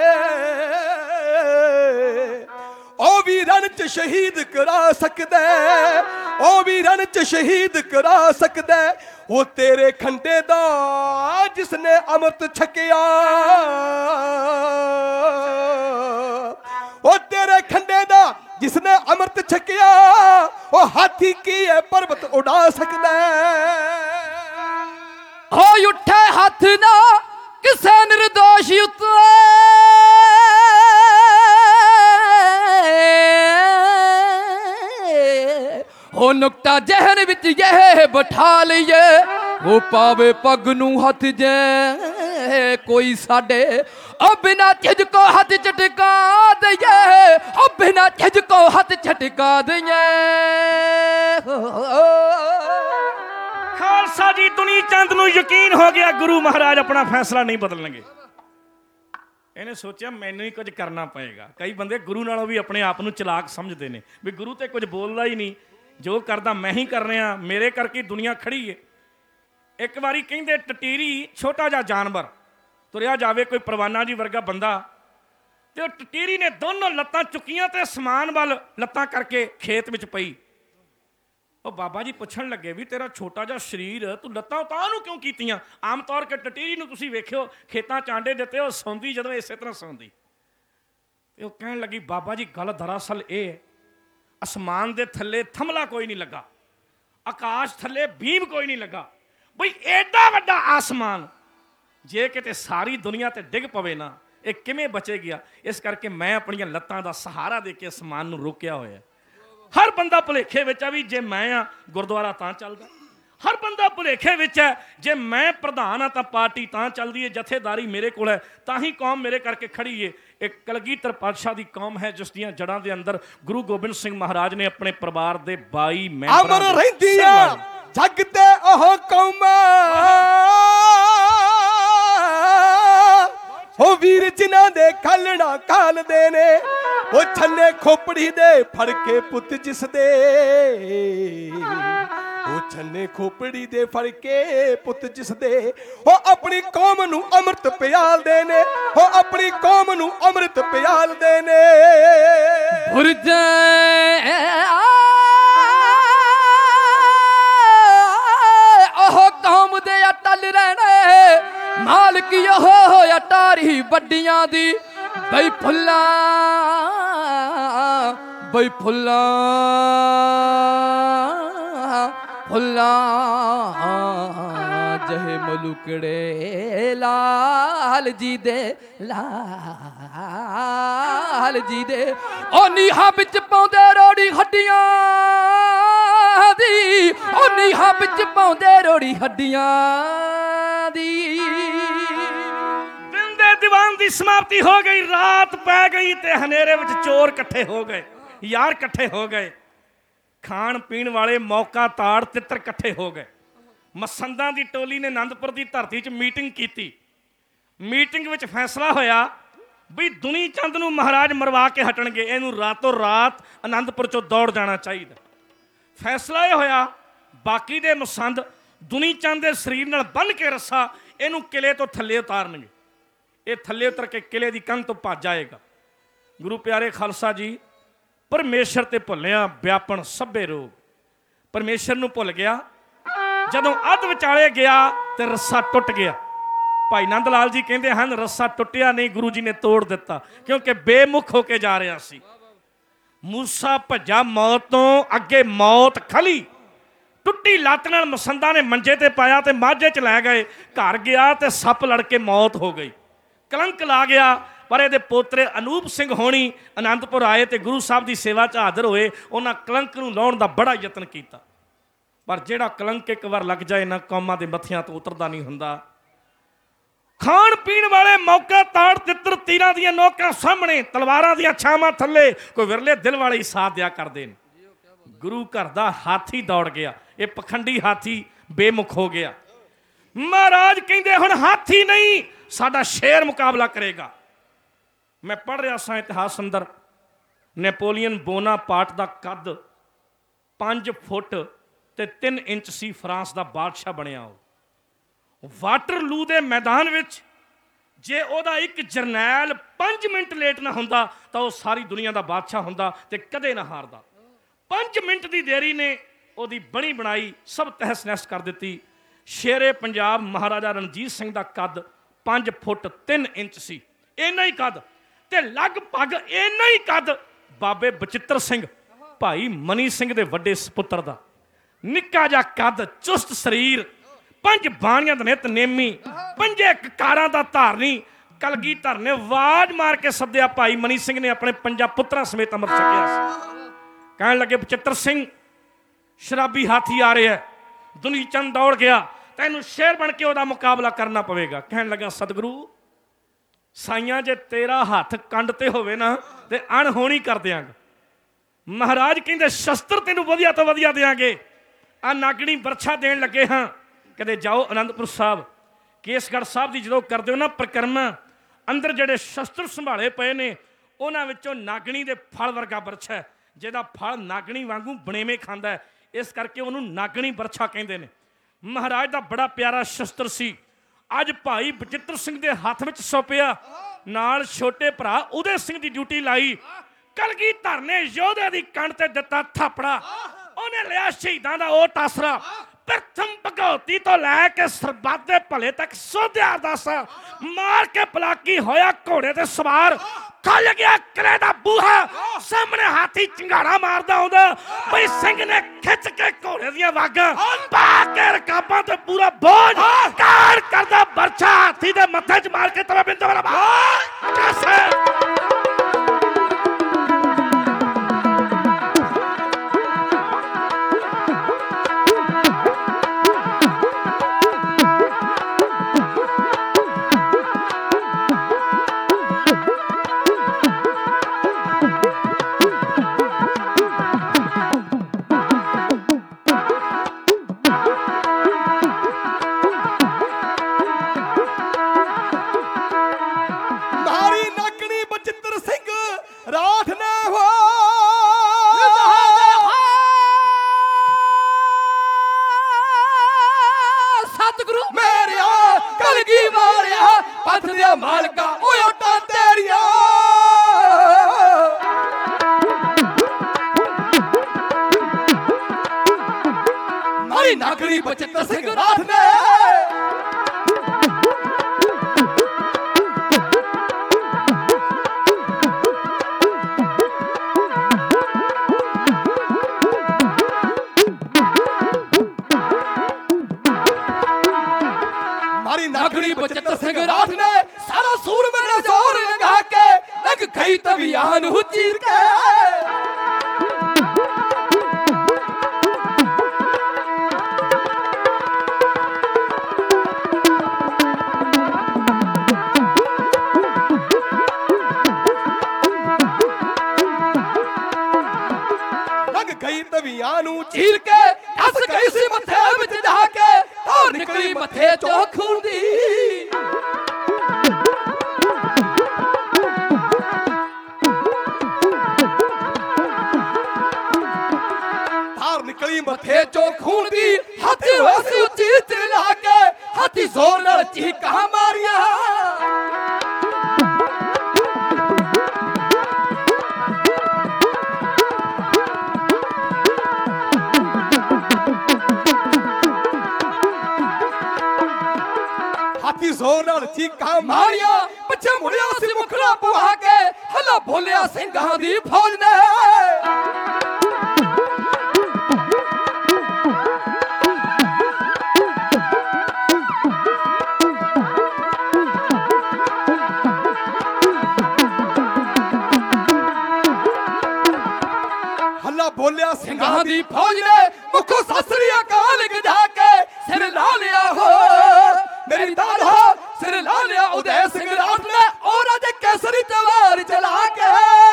ਉਹ ਵੀ ਰਨ 'ਚ ਸ਼ਹੀਦ ਕਰਾ ਸਕਦਾ, ਉਹ ਵੀ ਰਨ 'ਚ ਸ਼ਹੀਦ ਕਰਾ ਸਕਦਾ। ਉਹ ਤੇਰੇ ਖੰਡੇ ਦਾ ਜਿਸਨੇ ਅੰਮ੍ਰਿਤ ਛਕਿਆ, ਉਹ ਤੇਰੇ ਖੰਡੇ ਦਾ ਜਿਸਨੇ ਅੰਮ੍ਰਿਤ ਛਕਿਆ ਉਹ ਹਾਥੀ ਕੀ ਹੈ ਪਰਬਤ ਉਡਾ ਸਕਦਾ ਹੋ ਉੱਠੇ ਹੱਥ ਨਾ ਕਿਸੇ ਨਿਰਦੋਸ਼ ਉੱਤੇ ਉਹ ਨੁਕਤਾ ਜਹਨ ਵਿੱਚ ਇਹ ਬਿਠਾ ਲਈਏ ਉਹ ਪਾਵੇ ਪੱਗ ਨੂੰ ਹੱਥ ਜੇ ਕੋਈ ਸਾਡੇ ਉਹ ਬਿਨਾ ਝਿਜਕ ਕੋ ਹੱਥ ਝਟਕਾ ਦਈਏ ਉਹ ਬਿਨਾ ਝਿਜਕ ਕੋ ਹੱਥ ਝਟਕਾ ਦਈਏ ਖਾਲਸਾ ਜੀ ਦੁਨੀ ਚੰਦ ਨੂੰ ਯਕੀਨ ਹੋ ਗਿਆ ਗੁਰੂ ਮਹਾਰਾਜ ਆਪਣਾ ਫੈਸਲਾ ਨਹੀਂ ਬਦਲਣਗੇ। ਇਹਨੇ ਸੋਚਿਆ ਮੈਨੂੰ ਹੀ ਕੁਝ ਕਰਨਾ ਪਏਗਾ। ਕਈ ਬੰਦੇ ਗੁਰੂ ਨਾਲੋਂ ਵੀ ਆਪਣੇ ਆਪ ਨੂੰ ਚਲਾਕ ਸਮਝਦੇ ਨੇ ਵੀ ਗੁਰੂ ਤੇ ਕੁਝ ਬੋਲਦਾ ਹੀ ਨਹੀਂ, ਜੋ ਕਰਦਾ ਮੈਂ ਹੀ ਕਰ ਰਿਹਾ, ਮੇਰੇ ਕਰਕੇ ਦੁਨੀਆ ਖੜੀ ਏ। ਇੱਕ ਵਾਰੀ ਕਹਿੰਦੇ ਟਟੀਰੀ ਛੋਟਾ ਜਿਹਾ ਜਾਨਵਰ ਤੁਰਿਆ ਜਾਵੇ, ਕੋਈ ਪਰਵਾਨਾ ਜੀ ਵਰਗਾ ਬੰਦਾ, ਤੇ ਉਹ ਟਟੀਰੀ ਨੇ ਦੋਨੋਂ ਲੱਤਾਂ ਚੁੱਕੀਆਂ ਤੇ ਅਸਮਾਨ ਵੱਲ ਲੱਤਾਂ ਕਰਕੇ ਖੇਤ ਵਿੱਚ ਪਈ। ਉਹ ਬਾਬਾ ਜੀ ਪੁੱਛਣ ਲੱਗੇ ਵੀ ਤੇਰਾ ਛੋਟਾ ਜਿਹਾ ਸਰੀਰ, ਤੂੰ ਲੱਤਾਂ ਉਤਾਂਹ ਨੂੰ ਕਿਉਂ ਕੀਤੀਆਂ? ਆਮ ਤੌਰ 'ਤੇ ਟਟੀਰੀ ਨੂੰ ਤੁਸੀਂ ਵੇਖਿਓ ਖੇਤਾਂ 'ਚ ਆਂਡੇ ਦਿੱਤੇ, ਉਹ ਸੌਂਦੀ ਜਦੋਂ ਇਸੇ ਤਰ੍ਹਾਂ ਸੌਂਦੀ। ਤੇ ਉਹ ਕਹਿਣ ਲੱਗੀ ਬਾਬਾ ਜੀ ਗੱਲ ਦਰਅਸਲ ਇਹ ਹੈ, ਅਸਮਾਨ ਦੇ ਥੱਲੇ ਥੰਮਲਾ ਕੋਈ ਨਹੀਂ ਲੱਗਾ, ਆਕਾਸ਼ ਥੱਲੇ ਬੀਮ ਕੋਈ ਨਹੀਂ ਲੱਗਾ, ਬਈ ਐਡਾ ਵੱਡਾ ਆਸਮਾਨ ਜੇ ਕਿਤੇ ਸਾਰੀ ਦੁਨੀਆ ਤੇ ਡਿੱਗ ਪਵੇ ਨਾ, ਇਹ ਕਿਵੇਂ ਬਚੇਗਾ? ਇਸ ਕਰਕੇ ਮੈਂ ਆਪਣੀਆਂ ਲੱਤਾਂ ਦਾ ਸਹਾਰਾ ਦੇ ਕੇ ਅਸਮਾਨ ਨੂੰ ਰੋਕਿਆ ਹੋਇਆ। ਹਰ ਬੰਦਾ ਭੁਲੇਖੇ ਵਿੱਚ ਆ ਵੀ ਜੇ ਮੈਂ ਆ ਗੁਰਦੁਆਰਾ ਤਾਂ ਚੱਲਦਾ, ਹਰ ਬੰਦਾ ਭੁਲੇਖੇ ਵਿੱਚ ਹੈ ਜੇ ਮੈਂ ਪ੍ਰਧਾਨ ਆ ਤਾਂ ਪਾਰਟੀ ਤਾਂ ਚੱਲਦੀ ਹੈ, ਜਥੇਦਾਰੀ ਮੇਰੇ ਕੋਲ ਹੈ ਤਾਂ ਹੀ ਕੌਮ ਮੇਰੇ ਕਰਕੇ ਖੜੀ ਹੈ। ਇੱਕ ਕਲਗੀਧਰ ਪਾਤਸ਼ਾਹ ਦੀ ਕੌਮ ਹੈ ਜਿਸ ਦੀਆਂ ਜੜ੍ਹਾਂ ਦੇ ਅੰਦਰ ਗੁਰੂ ਗੋਬਿੰਦ ਸਿੰਘ ਮਹਾਰਾਜ ਨੇ ਆਪਣੇ ਪਰਿਵਾਰ ਦੇ ਬਾਈ ਮੈਂਬਰਾਂ ਅਮਰ ਰਹਿੰਦੀਆਂ ਜੱਗ ਤੇ ਉਹ ਕੌਮਾਂ ਉਹ ਵੀਰ ਜਿਨ੍ਹਾਂ ਦੇ ਖਾਲਣਾ ਖਾਲਦੇ ਨੇ, ਉਹ ਛੰਨੇ ਖੋਪੜੀ ਦੇ ਫੜ ਕੇ ਪੁੱਤ ਜਿਸ ਦੇ, ਉਹ ਛੰਨੇ ਖੋਪੜੀ ਦੇ ਫੜ ਕੇ ਪੁੱਤ ਜਿਸ ਦੇ, ਉਹ ਆਪਣੀ ਕੌਮ ਨੂੰ ਅੰਮ੍ਰਿਤ ਪਿਆਲਦੇ ਨੇ, ਉਹ ਆਪਣੀ ਕੌਮ ਨੂੰ ਅੰਮ੍ਰਿਤ ਪਿਆਲਦੇ ਨੇ। ਬੁਰਜੇ ਉਹ ਕੌਮ ਦੇ ਅਟਲ ਰਹਿਣੇ, ਮਾਲਕ ਉਹ ਅਟਾਰੀ ਵੱਡੀਆਂ ਦੀ, ਬਈ ਫੁੱਲਾਂ ਬਈ ਫੁੱਲਾਂ ਫੁੱਲਾਂ ਜਹੇ ਮਲੁਕੜੇ ਲਾਲ ਜੀ ਦੇ, ਲਾਲ ਜੀ ਦੇ, ਉਹ ਨੀਹਾਂ ਵਿੱਚ ਪਾਉਂਦੇ ਰੋੜੀ ਹੱਡੀਆਂ ਦੀ, ਉਹ ਨੀਹਾਂ ਵਿੱਚ ਪਾਉਂਦੇ ਰੋੜੀ ਹੱਡੀਆਂ ਦੀ। ਦਿਨ ਦੇ ਦੀਵਾਨ ਦੀ ਸਮਾਪਤੀ ਹੋ ਗਈ, ਰਾਤ ਪੈ ਗਈ ਤੇ ਹਨੇਰੇ ਵਿੱਚ ਚੋਰ ਇਕੱਠੇ ਹੋ ਗਏ, ਯਾਰ ਇਕੱਠੇ ਹੋ ਗਏ, ਖਾਣ ਪੀਣ ਵਾਲੇ ਮੌਕਾ ਤਾੜ ਤਿੱਤਰ ਇਕੱਠੇ ਹੋ ਗਏ। ਮਸੰਦਾਂ ਦੀ ਟੋਲੀ ਨੇ ਆਨੰਦਪੁਰ ਦੀ ਧਰਤੀ 'ਚ ਮੀਟਿੰਗ ਕੀਤੀ। ਮੀਟਿੰਗ ਵਿੱਚ ਫੈਸਲਾ ਹੋਇਆ ਵੀ ਦੁਨੀ ਚੰਦ ਨੂੰ ਮਹਾਰਾਜ ਮਰਵਾ ਕੇ ਹਟਣਗੇ, ਇਹਨੂੰ ਰਾਤੋਂ ਰਾਤ ਆਨੰਦਪੁਰ 'ਚੋਂ ਦੌੜ ਜਾਣਾ ਚਾਹੀਦਾ। ਫੈਸਲਾ ਇਹ ਹੋਇਆ ਬਾਕੀ ਦੇ ਮਸੰਦ ਦੁਨੀ ਚੰਦ ਦੇ ਸਰੀਰ ਨਾਲ ਬੰਨ੍ਹ ਕੇ ਰੱਸਾ ਇਹਨੂੰ ਕਿਲੇ ਤੋਂ ਥੱਲੇ ਉਤਾਰਨਗੇ, ਇਹ ਥੱਲੇ ਉਤਰ ਕੇ ਕਿਲੇ ਦੀ ਕੰਧ ਤੋਂ ਭੱਜ ਜਾਏਗਾ। ਗੁਰੂ ਪਿਆਰੇ ਖਾਲਸਾ ਜੀ, ਪਰਮੇਸ਼ਰ ਤੇ ਭੁੱਲਿਆ ਵਿਆਪਣ ਸਭੇ ਰੋਗ, ਪਰਮੇਸ਼ਰ ਨੂੰ ਭੁੱਲ ਗਿਆ। ਜਦੋਂ ਅੱਧ ਵਿਚਾਲੇ ਗਿਆ ਤੇ ਰੱਸਾ ਟੁੱਟ ਗਿਆ। ਭਾਈ ਨੰਦ ਲਾਲ ਜੀ ਕਹਿੰਦੇ ਹਨ ਰੱਸਾ ਟੁੱਟਿਆ ਨਹੀਂ, ਗੁਰੂ ਜੀ ਨੇ ਤੋੜ ਦਿੱਤਾ, ਕਿਉਂਕਿ ਬੇਮੁਖ ਹੋ ਕੇ ਜਾ ਰਿਹਾ ਸੀ। ਮੂਸਾ ਭੱਜਾ ਮੌਤ ਤੋਂ, ਅੱਗੇ ਮੌਤ ਖਲੀ, ਟੁੱਟੀ ਲੱਤ ਨਾਲ ਮਸੰਦਾਂ ਨੇ ਮੰਜੇ ਤੇ ਪਾਇਆ ਤੇ ਮਾਝੇ 'ਚ ਲੈ ਗਏ। ਘਰ ਗਿਆ ਤੇ ਸੱਪ ਲੜ ਕੇ ਮੌਤ ਹੋ ਗਈ, ਕਲੰਕ ਲਾ ਗਿਆ। ਪਰ ਇਹਦੇ ਪੋਤਰੇ ਅਨੂਪ ਸਿੰਘ ਹੋਣੀ ਆਨੰਦਪੁਰ ਆਏ ਤੇ ਗੁਰੂ ਸਾਹਿਬ ਦੀ ਸੇਵਾ 'ਚ ਹਾਜ਼ਰ ਹੋਏ। ਉਹਨਾਂ ਕਲੰਕ ਨੂੰ ਲਾਉਣ ਦਾ ਬੜਾ ਯਤਨ ਕੀਤਾ, ਪਰ ਜਿਹੜਾ ਕਲੰਕ ਇੱਕ ਵਾਰ ਲੱਗ ਜਾਏ ਨਾ, ਕੌਮਾਂ ਦੇ ਮੱਥਿਆਂ ਤੋਂ ਉਤਰਦਾ ਨਹੀਂ ਹੁੰਦਾ। ਖਾਣ ਪੀਣ ਵਾਲੇ ਮੌਕਾ ਤਾੜ ਤਿੱਤਰ, ਤੀਰਾਂ ਦੀਆਂ ਨੋਕਾਂ ਸਾਹਮਣੇ, ਤਲਵਾਰਾਂ ਦੀਆਂ ਛਾਵਾਂ ਥੱਲੇ, ਕੋਈ ਵਿਰਲੇ ਦਿਲ ਵਾਲੇ ਹੀ ਸਾਥ ਦਿਆ ਕਰਦੇ ਨੇ। ਗੁਰੂ ਘਰ ਦਾ ਹਾਥੀ ਦੌੜ ਗਿਆ, ਇਹ ਪਖੰਡੀ ਹਾਥੀ ਬੇਮੁਖ ਹੋ ਗਿਆ। ਮਹਾਰਾਜ ਕਹਿੰਦੇ ਹੁਣ ਹਾਥੀ ਨਹੀਂ, ਸਾਡਾ ਸ਼ੇਰ ਮੁਕਾਬਲਾ ਕਰੇਗਾ। ਮੈਂ ਪੜ੍ਹ ਰਿਹਾ ਸਾਂ ਇਤਿਹਾਸ ਅੰਦਰ, ਨੈਪੋਲੀਅਨ ਬੋਨਾਪਾਰਟ ਦਾ ਕੱਦ ਪੰਜ ਫੁੱਟ ਤੇ ਤਿੰਨ ਇੰਚ ਸੀ, ਫਰਾਂਸ ਦਾ ਬਾਦਸ਼ਾਹ ਬਣਿਆ। ਉਹ ਵਾਟਰਲੂ ਦੇ ਮੈਦਾਨ ਵਿੱਚ ਜੇ ਉਹਦਾ ਇੱਕ ਜਰਨੈਲ ਪੰਜ ਮਿੰਟ ਲੇਟ ਨਾ ਹੁੰਦਾ ਤਾਂ ਉਹ ਸਾਰੀ ਦੁਨੀਆ ਦਾ ਬਾਦਸ਼ਾਹ ਹੁੰਦਾ ਤੇ ਕਦੇ ਨਾ ਹਾਰਦਾ। ਪੰਜ ਮਿੰਟ ਦੀ ਦੇਰੀ ਨੇ ਉਹਦੀ ਬਣੀ ਬਣਾਈ ਸਭ ਤਹਿਸ ਨਹਿਸ ਕਰ ਦਿੱਤੀ। ਸ਼ੇਰੇ ਪੰਜਾਬ ਮਹਾਰਾਜਾ ਰਣਜੀਤ ਸਿੰਘ ਦਾ ਕੱਦ ਪੰਜ ਫੁੱਟ ਤਿੰਨ ਇੰਚ ਸੀ, ਇੰਨਾ ਹੀ ਕੱਦ, ਤੇ ਲਗਭਗ ਇੰਨਾ ਹੀ ਕੱਦ ਬਾਬੇ ਬਚਿੱਤਰ ਸਿੰਘ ਭਾਈ ਮਨੀ ਸਿੰਘ ਦੇ ਵੱਡੇ ਸਪੁੱਤਰ ਦਾ। ਨਿੱਕਾ ਜਿਹਾ ਕੱਦ, ਚੁਸਤ ਸਰੀਰ, ਪੰਜ ਬਾਣੀਆਂ ਦਾ ਨਿਤ ਨੇਮੀ, ਪੰਜੇ ਕਕਾਰਾਂ ਦਾ ਧਾਰਨੀ। ਕਲਗੀਧਰ ਨੇ ਆਵਾਜ਼ ਮਾਰ ਕੇ ਸੱਦਿਆ। ਭਾਈ ਮਨੀ ਸਿੰਘ ਨੇ ਆਪਣੇ ਪੰਜਾਂ ਪੁੱਤਰਾਂ ਸਮੇਤ ਅੰਮ੍ਰਿਤ ਛਕਿਆ ਸੀ। ਕਹਿਣ ਲੱਗੇ ਬਚਿੱਤਰ ਸਿੰਘ, ਸ਼ਰਾਬੀ ਹਾਥੀ ਆ ਰਿਹਾ, ਦੁਨੀ ਚੰਦ ਦੌੜ ਗਿਆ, ਤੈਨੂੰ ਸ਼ੇਰ ਬਣ ਕੇ ਉਹਦਾ ਮੁਕਾਬਲਾ ਕਰਨਾ ਪਵੇਗਾ। ਕਹਿਣ ਲੱਗਾ ਸਤਿਗੁਰੂ ਸਾਈਆਂ, ਜੇ ਤੇਰਾ ਹੱਥ ਕੰਡ ਤੇ ਹੋਵੇ ਨਾ ਤੇ ਅਣਹੋਣੀ ਕਰ ਦਿਆਂਗਾ। ਮਹਾਰਾਜ ਕਹਿੰਦੇ ਸ਼ਸਤਰ ਤੈਨੂੰ ਵਧੀਆ ਤੋਂ ਵਧੀਆ ਦਿਆਂਗੇ। ਆ ਨਾਗਣੀ ਬਰਛਾ ਦੇਣ ਲੱਗੇ ਹਾਂ। ਕਦੇ ਜਾਓ ਅਨੰਦਪੁਰ ਸਾਹਿਬ, ਕੇਸਗੜ੍ਹ ਸਾਹਿਬ ਦੀ ਜਦੋਂ ਕਰਦੇ ਹੋ ਨਾ ਪਰਿਕਰਮਾ, ਅੰਦਰ ਜਿਹੜੇ ਸ਼ਸਤਰ ਸੰਭਾਲੇ ਪਏ ਨੇ ਉਹਨਾਂ ਵਿੱਚੋਂ ਨਾਗਣੀ ਦੇ ਫਲ ਵਰਗਾ ਬਰਛਾ ਹੈ, ਜਿਹਦਾ ਫਲ ਨਾਗਣੀ ਵਾਂਗੂ ਬਣੇਵੇਂ ਖਾਂਦਾ ਹੈ, ਇਸ ਕਰਕੇ ਉਹਨੂੰ ਨਾਗਣੀ ਬਰਛਾ ਕਹਿੰਦੇ ਨੇ। ਮਹਾਰਾਜ ਦਾ ਬੜਾ ਪਿਆਰਾ ਸ਼ਸਤਰ ਸੀ। ਅੱਜ ਭਾਈ ਬਚਿੱਤਰ ਸਿੰਘ ਦੇ ਹੱਥ ਵਿੱਚ ਸੌਂਪਿਆ। ਨਾਲ ਛੋਟੇ ਭਰਾ ਉਦੇ ਸਿੰਘ ਦੀ ਡਿਊਟੀ ਲਾਈ। ਕਲਗੀਧਰ ਨੇ ਯੋਧੇ ਦੀ ਕੰਨ ਤੇ ਦਿੱਤਾ ਥਾਪੜਾ। ਉਹਨੇ ਲਿਆ ਸ਼ਹੀਦਾਂ ਦਾ ਓਟ ਆਸਰਾ। ਪ੍ਰਥਮ ਭਗਉਤੀ ਤੋਂ ਲੈ ਕੇ ਸਰਬੱਤ ਦੇ ਭਲੇ ਤੱਕ ਸੋਧਿਆ ਅਰਦਾਸਾ। ਮਾਰ ਕੇ ਪਲਾਕੀ ਹੋਇਆ ਘੋੜੇ ਤੇ ਸਵਾਰ। ਖੁੱਲ ਗਿਆ ਕਿਲੇ ਦਾ ਬੂਹਾ, ਸਾਹਮਣੇ ਹਾਥੀ ਚੰਗਾੜਾ ਮਾਰਦਾ ਆਉਂਦਾ। ਬਈ ਸਿੰਘ ਨੇ ਖਿੱਚ ਕੇ ਘੋੜੇ ਦੀਆਂ ਵਾਗਾਂ ਪਾ ਕੇ ਰਕਾਬਾਂ ਤੇ ਪੂਰਾ ਬੋਝ ਕਾਰ ਕਰਦਾ ਬਰਛਾ ਹਾਥੀ ਦੇ ਮੱਥੇ 'ਚ ਮਾਰ ਕੇ ਤਵਾ ਬਿੰਦ ਵਾਲਾ ਮਾਲਕਾ ਓਏ ਓਟਾ ਤੇਰੀਆਂ। ਮਾਰੀ ਨਾਗਣੀ ਬਚਿੱਤਰ ਸਿੰਘ ਰਾਠ ਨੇ। ਮਾਰੀ ਨਾਗਣੀ ਬਚਿੱਤਰ ਸਿੰਘ ਰਾਠ ਨੇ। ਸਾਰਾ ਸੂਰ ਮੇਰੇ ਜ਼ੋਰ ਲਗਾ ਕੇ ਲੱਗ ਗਈ ਤਵੀਆਂ ਨੂੰ ਚੀਰ ਕੇ। ਲੱਗ ਗਈ ਤਵੀਆਂ ਨੂੰ ਚੀਰ ਕੇ ਹੱਸ ਗਈ ਸੀ ਮੱਥੇ ਵਿੱਚ ਜਾ ਕੇ। ਧਾਰ ਨਿਕਲੀ ਮੱਥੇ ਚੋਂ ਖੂਨ ਦੀ। ਨਿਕਲੀ ਮੱਥੇ ਚੋਂ ਖੂਨ ਦੀ। ਹਾਥੀ ਹੋਇਆ ਸੀ ਉੱਚੀ ਚਿਲਾ ਕੇ। ਹਾਥੀ ਜ਼ੋਰ ਨਾਲ ਚੀਕਾਂ ਮਾਰੀਆਂ। ਹਾਥੀ ਜ਼ੋਰ ਨਾਲ ਚੀਕਾਂ ਮਾਰੀਆਂ। ਪਿੱਛੇ ਮੁੜਿਆ ਸੀ ਮੁਖੜਾ ਪੁਆ ਕੇ। ਹੱਲਾ ਬੋਲਿਆ ਸਿੰਘਾਂ ਦੀ ਫੌਜ ਨੇ। ਬੋਲਿਆ ਸਿੰਘਾਂ ਦੀ ਫੌਜ ਨੇ। ਮੁਖੋਂ ਸਤਿ ਸ੍ਰੀ ਅਕਾਲ ਗਜਾ ਕੇ ਸਿਰ ਲਾ ਲਿਆ ਹੋ ਮੇਰੀ ਦਾਲ ਹੋ। ਸਿਰ ਲਾ ਲਿਆ ਉਦੈ ਸਿੰਘ ਰਾਠ ਨੇ। ਉਹਨਾਂ ਦੇ ਕੇਸਰੀ ਤਲਵਾਰ ਚਲਾ ਕੇ।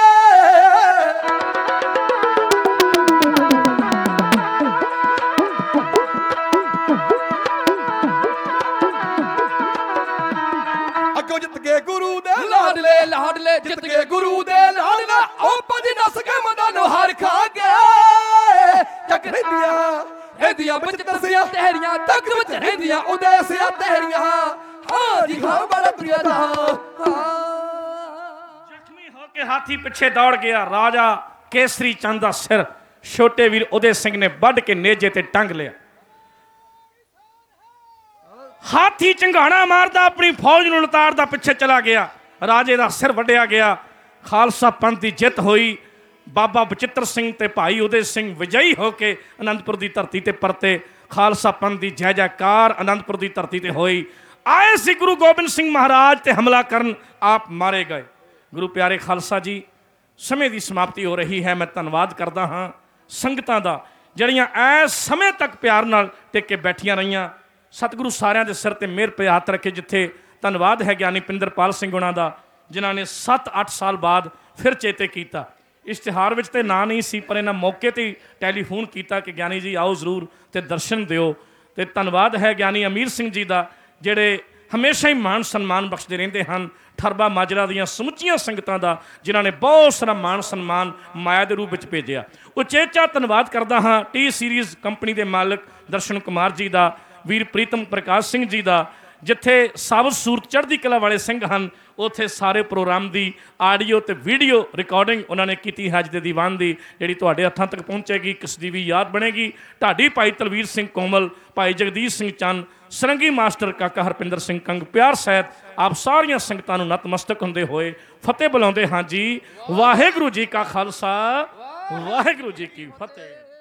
ਅੱਗੋਂ ਜਿੱਤ ਗਏ ਗੁਰੂ ਦੇ ਲਾਡਲੇ ਲਾਡਲੇ। ਜਿੱਤ ਗਏ ਗੁਰੂ ਦੇ ਲਾਡਲੇ। ਉਹ ਪੰਜ ਨਸ ਕੇ ਮਦਾਂ ਨੂੰ ਹਾਰ ਖਾ ਗਿਆ। ਚੱਕ ਰਹਿੰਦੀਆਂ ਰਹਿੰਦੀਆਂ ਬਚਿੱਤਰ ਸਿਆ ਤੇਰੀਆਂ। ਤੱਕ ਵਿੱਚ ਰਹਿੰਦੀਆਂ ਉਦੈ ਸਿਆ ਤੇਰੀਆਂ। ਹਾਂ ਜੀ ਹਾਂ ਬੜਾ ਪ੍ਰਿਆ ਦਾ। ਜ਼ਖਮੀ ਹੋ ਕੇ ਹਾਥੀ ਪਿੱਛੇ ਦੌੜ ਗਿਆ। ਰਾਜਾ ਕੇਸਰੀ ਚੰਦ ਦਾ ਸਿਰ ਛੋਟੇ ਵੀਰ ਉਦੇ ਸਿੰਘ ਨੇ ਵੱਢ ਕੇ ਨੇਜੇ ਤੇ ਟੰਗ ਲਿਆ। ਹਾਥੀ ਚੰਗਾਣਾ ਮਾਰਦਾ ਆਪਣੀ ਫੌਜ ਨੂੰ ਲਤਾੜਦਾ ਪਿੱਛੇ ਚਲਾ ਗਿਆ। ਰਾਜੇ ਦਾ ਸਿਰ ਵੱਢਿਆ ਗਿਆ। ਖਾਲਸਾ ਪੰਥ ਦੀ ਜਿੱਤ ਹੋਈ। ਬਾਬਾ ਬਚਿੱਤਰ ਸਿੰਘ ਤੇ ਭਾਈ ਉਦੈ ਸਿੰਘ ਵਿਜয়ੀ ਹੋ ਕੇ ਆਨੰਦਪੁਰ ਦੀ ਧਰਤੀ ਤੇ ਪਰਤੇ। ਖਾਲਸਾ ਪੰਥ ਦੀ ਜੈ ਜੈਕਾਰ ਆਨੰਦਪੁਰ ਦੀ ਧਰਤੀ ਤੇ ਹੋਈ। ਆਏ ਸੀ ਗੁਰੂ ਗੋਬਿੰਦ ਸਿੰਘ ਮਹਾਰਾਜ ਤੇ ਹਮਲਾ ਕਰਨ, ਆਪ ਮਾਰੇ ਗਏ। ਗੁਰੂ ਪਿਆਰੇ ਖਾਲਸਾ ਜੀ, ਸਮੇਂ ਦੀ ਸਮਾਪਤੀ ਹੋ ਰਹੀ ਹੈ। ਮੈਂ ਧੰਨਵਾਦ ਕਰਦਾ ਹਾਂ ਸੰਗਤਾਂ ਦਾ ਜਿਹੜੀਆਂ ਐਸ ਸਮੇਂ ਤੱਕ ਪਿਆਰ ਨਾਲ ਟਿਕ ਕੇ ਬੈਠੀਆਂ ਰਹੀਆਂ। ਸਤਿਗੁਰੂ ਸਾਰਿਆਂ ਦੇ ਸਿਰ ਤੇ ਮਿਹਰ ਭਰਿਆ ਹੱਥ ਰੱਖੇ। ਜਿੱਥੇ ਧੰਨਵਾਦ ਹੈ ਗਿਆਨੀ ਪਿੰਦਰਪਾਲ ਸਿੰਘ ਉਹਨਾਂ ਦਾ, ਜਿਨ੍ਹਾਂ ਨੇ ਸੱਤ ਅੱਠ ਸਾਲ ਬਾਅਦ ਫਿਰ ਚੇਤੇ ਕੀਤਾ। ਇਸ਼ਤਿਹਾਰ ਵਿੱਚ ਤੇ ਨਾਂ ਨਹੀਂ ਸੀ, ਪਰ ਇਹਨਾਂ ਮੌਕੇ 'ਤੇ ਟੈਲੀਫੋਨ ਕੀਤਾ ਕਿ ਗਿਆਨੀ ਜੀ ਆਓ ਜ਼ਰੂਰ ਤੇ ਦਰਸ਼ਨ ਦਿਓ। ਤੇ ਧੰਨਵਾਦ ਹੈ ਗਿਆਨੀ ਅਮੀਰ ਸਿੰਘ ਜੀ ਦਾ, ਜਿਹੜੇ ਹਮੇਸ਼ਾ ਹੀ ਮਾਣ ਸਨਮਾਨ ਬਖਸ਼ਦੇ ਰਹਿੰਦੇ ਹਨ। ਠਰਬਾ ਮਾਜਰਾ ਦੀਆਂ ਸਮੁੱਚੀਆਂ ਸੰਗਤਾਂ ਦਾ, ਜਿਨ੍ਹਾਂ ਨੇ ਬਹੁਤ ਸਾਰਾ ਮਾਣ ਸਨਮਾਨ ਮਾਇਆ ਦੇ ਰੂਪ ਵਿੱਚ ਭੇਜਿਆ। ਉਚੇਚਾ ਧੰਨਵਾਦ ਕਰਦਾ ਹਾਂ ਟੀ ਸੀਰੀਜ਼ ਕੰਪਨੀ ਦੇ ਮਾਲਕ ਦਰਸ਼ਨ ਕੁਮਾਰ ਜੀ ਦਾ, ਵੀਰ ਪ੍ਰੀਤਮ ਪ੍ਰਕਾਸ਼ ਸਿੰਘ ਜੀ ਦਾ। ਜਿੱਥੇ ਸਾਬਤ ਸੂਰਤ ਚੜ੍ਹਦੀ ਕਲਾ ਵਾਲੇ ਸਿੰਘ ਹਨ, ਉੱਥੇ ਸਾਰੇ ਪ੍ਰੋਗਰਾਮ ਦੀ ਆਡੀਓ ਤੇ ਵੀਡੀਓ ਰਿਕਾਰਡਿੰਗ ਉਹਨਾਂ ਨੇ ਕੀਤੀ ਹੈ ਅੱਜ ਦੇ ਦੀਵਾਨ ਦੀ, ਜਿਹੜੀ ਤੁਹਾਡੇ ਹੱਥਾਂ ਤੱਕ ਪਹੁੰਚੇਗੀ। ਕਿਸ ਦੀ ਵੀ ਯਾਦ ਬਣੇਗੀ। ਢਾਡੀ ਭਾਈ ਤਲਵੀਰ ਸਿੰਘ ਕੋਮਲ, ਭਾਈ ਜਗਦੀਸ਼ ਸਿੰਘ ਚੰਨ, ਸਰੰਗੀ ਮਾਸਟਰ ਕਾਕਾ ਹਰਪਿੰਦਰ ਸਿੰਘ ਕੰਗ, ਪਿਆਰ ਸਹਿਤ ਆਪ ਸਾਰੀਆਂ ਸੰਗਤਾਂ ਨੂੰ ਨਤਮਸਤਕ ਹੁੰਦੇ ਹੋਏ ਫਤਿਹ ਬੁਲਾਉਂਦੇ ਹਾਂ ਜੀ। ਵਾਹਿਗੁਰੂ ਜੀ ਕਾ ਖਾਲਸਾ, ਵਾਹਿਗੁਰੂ ਜੀ ਕੀ ਫਤਿਹ।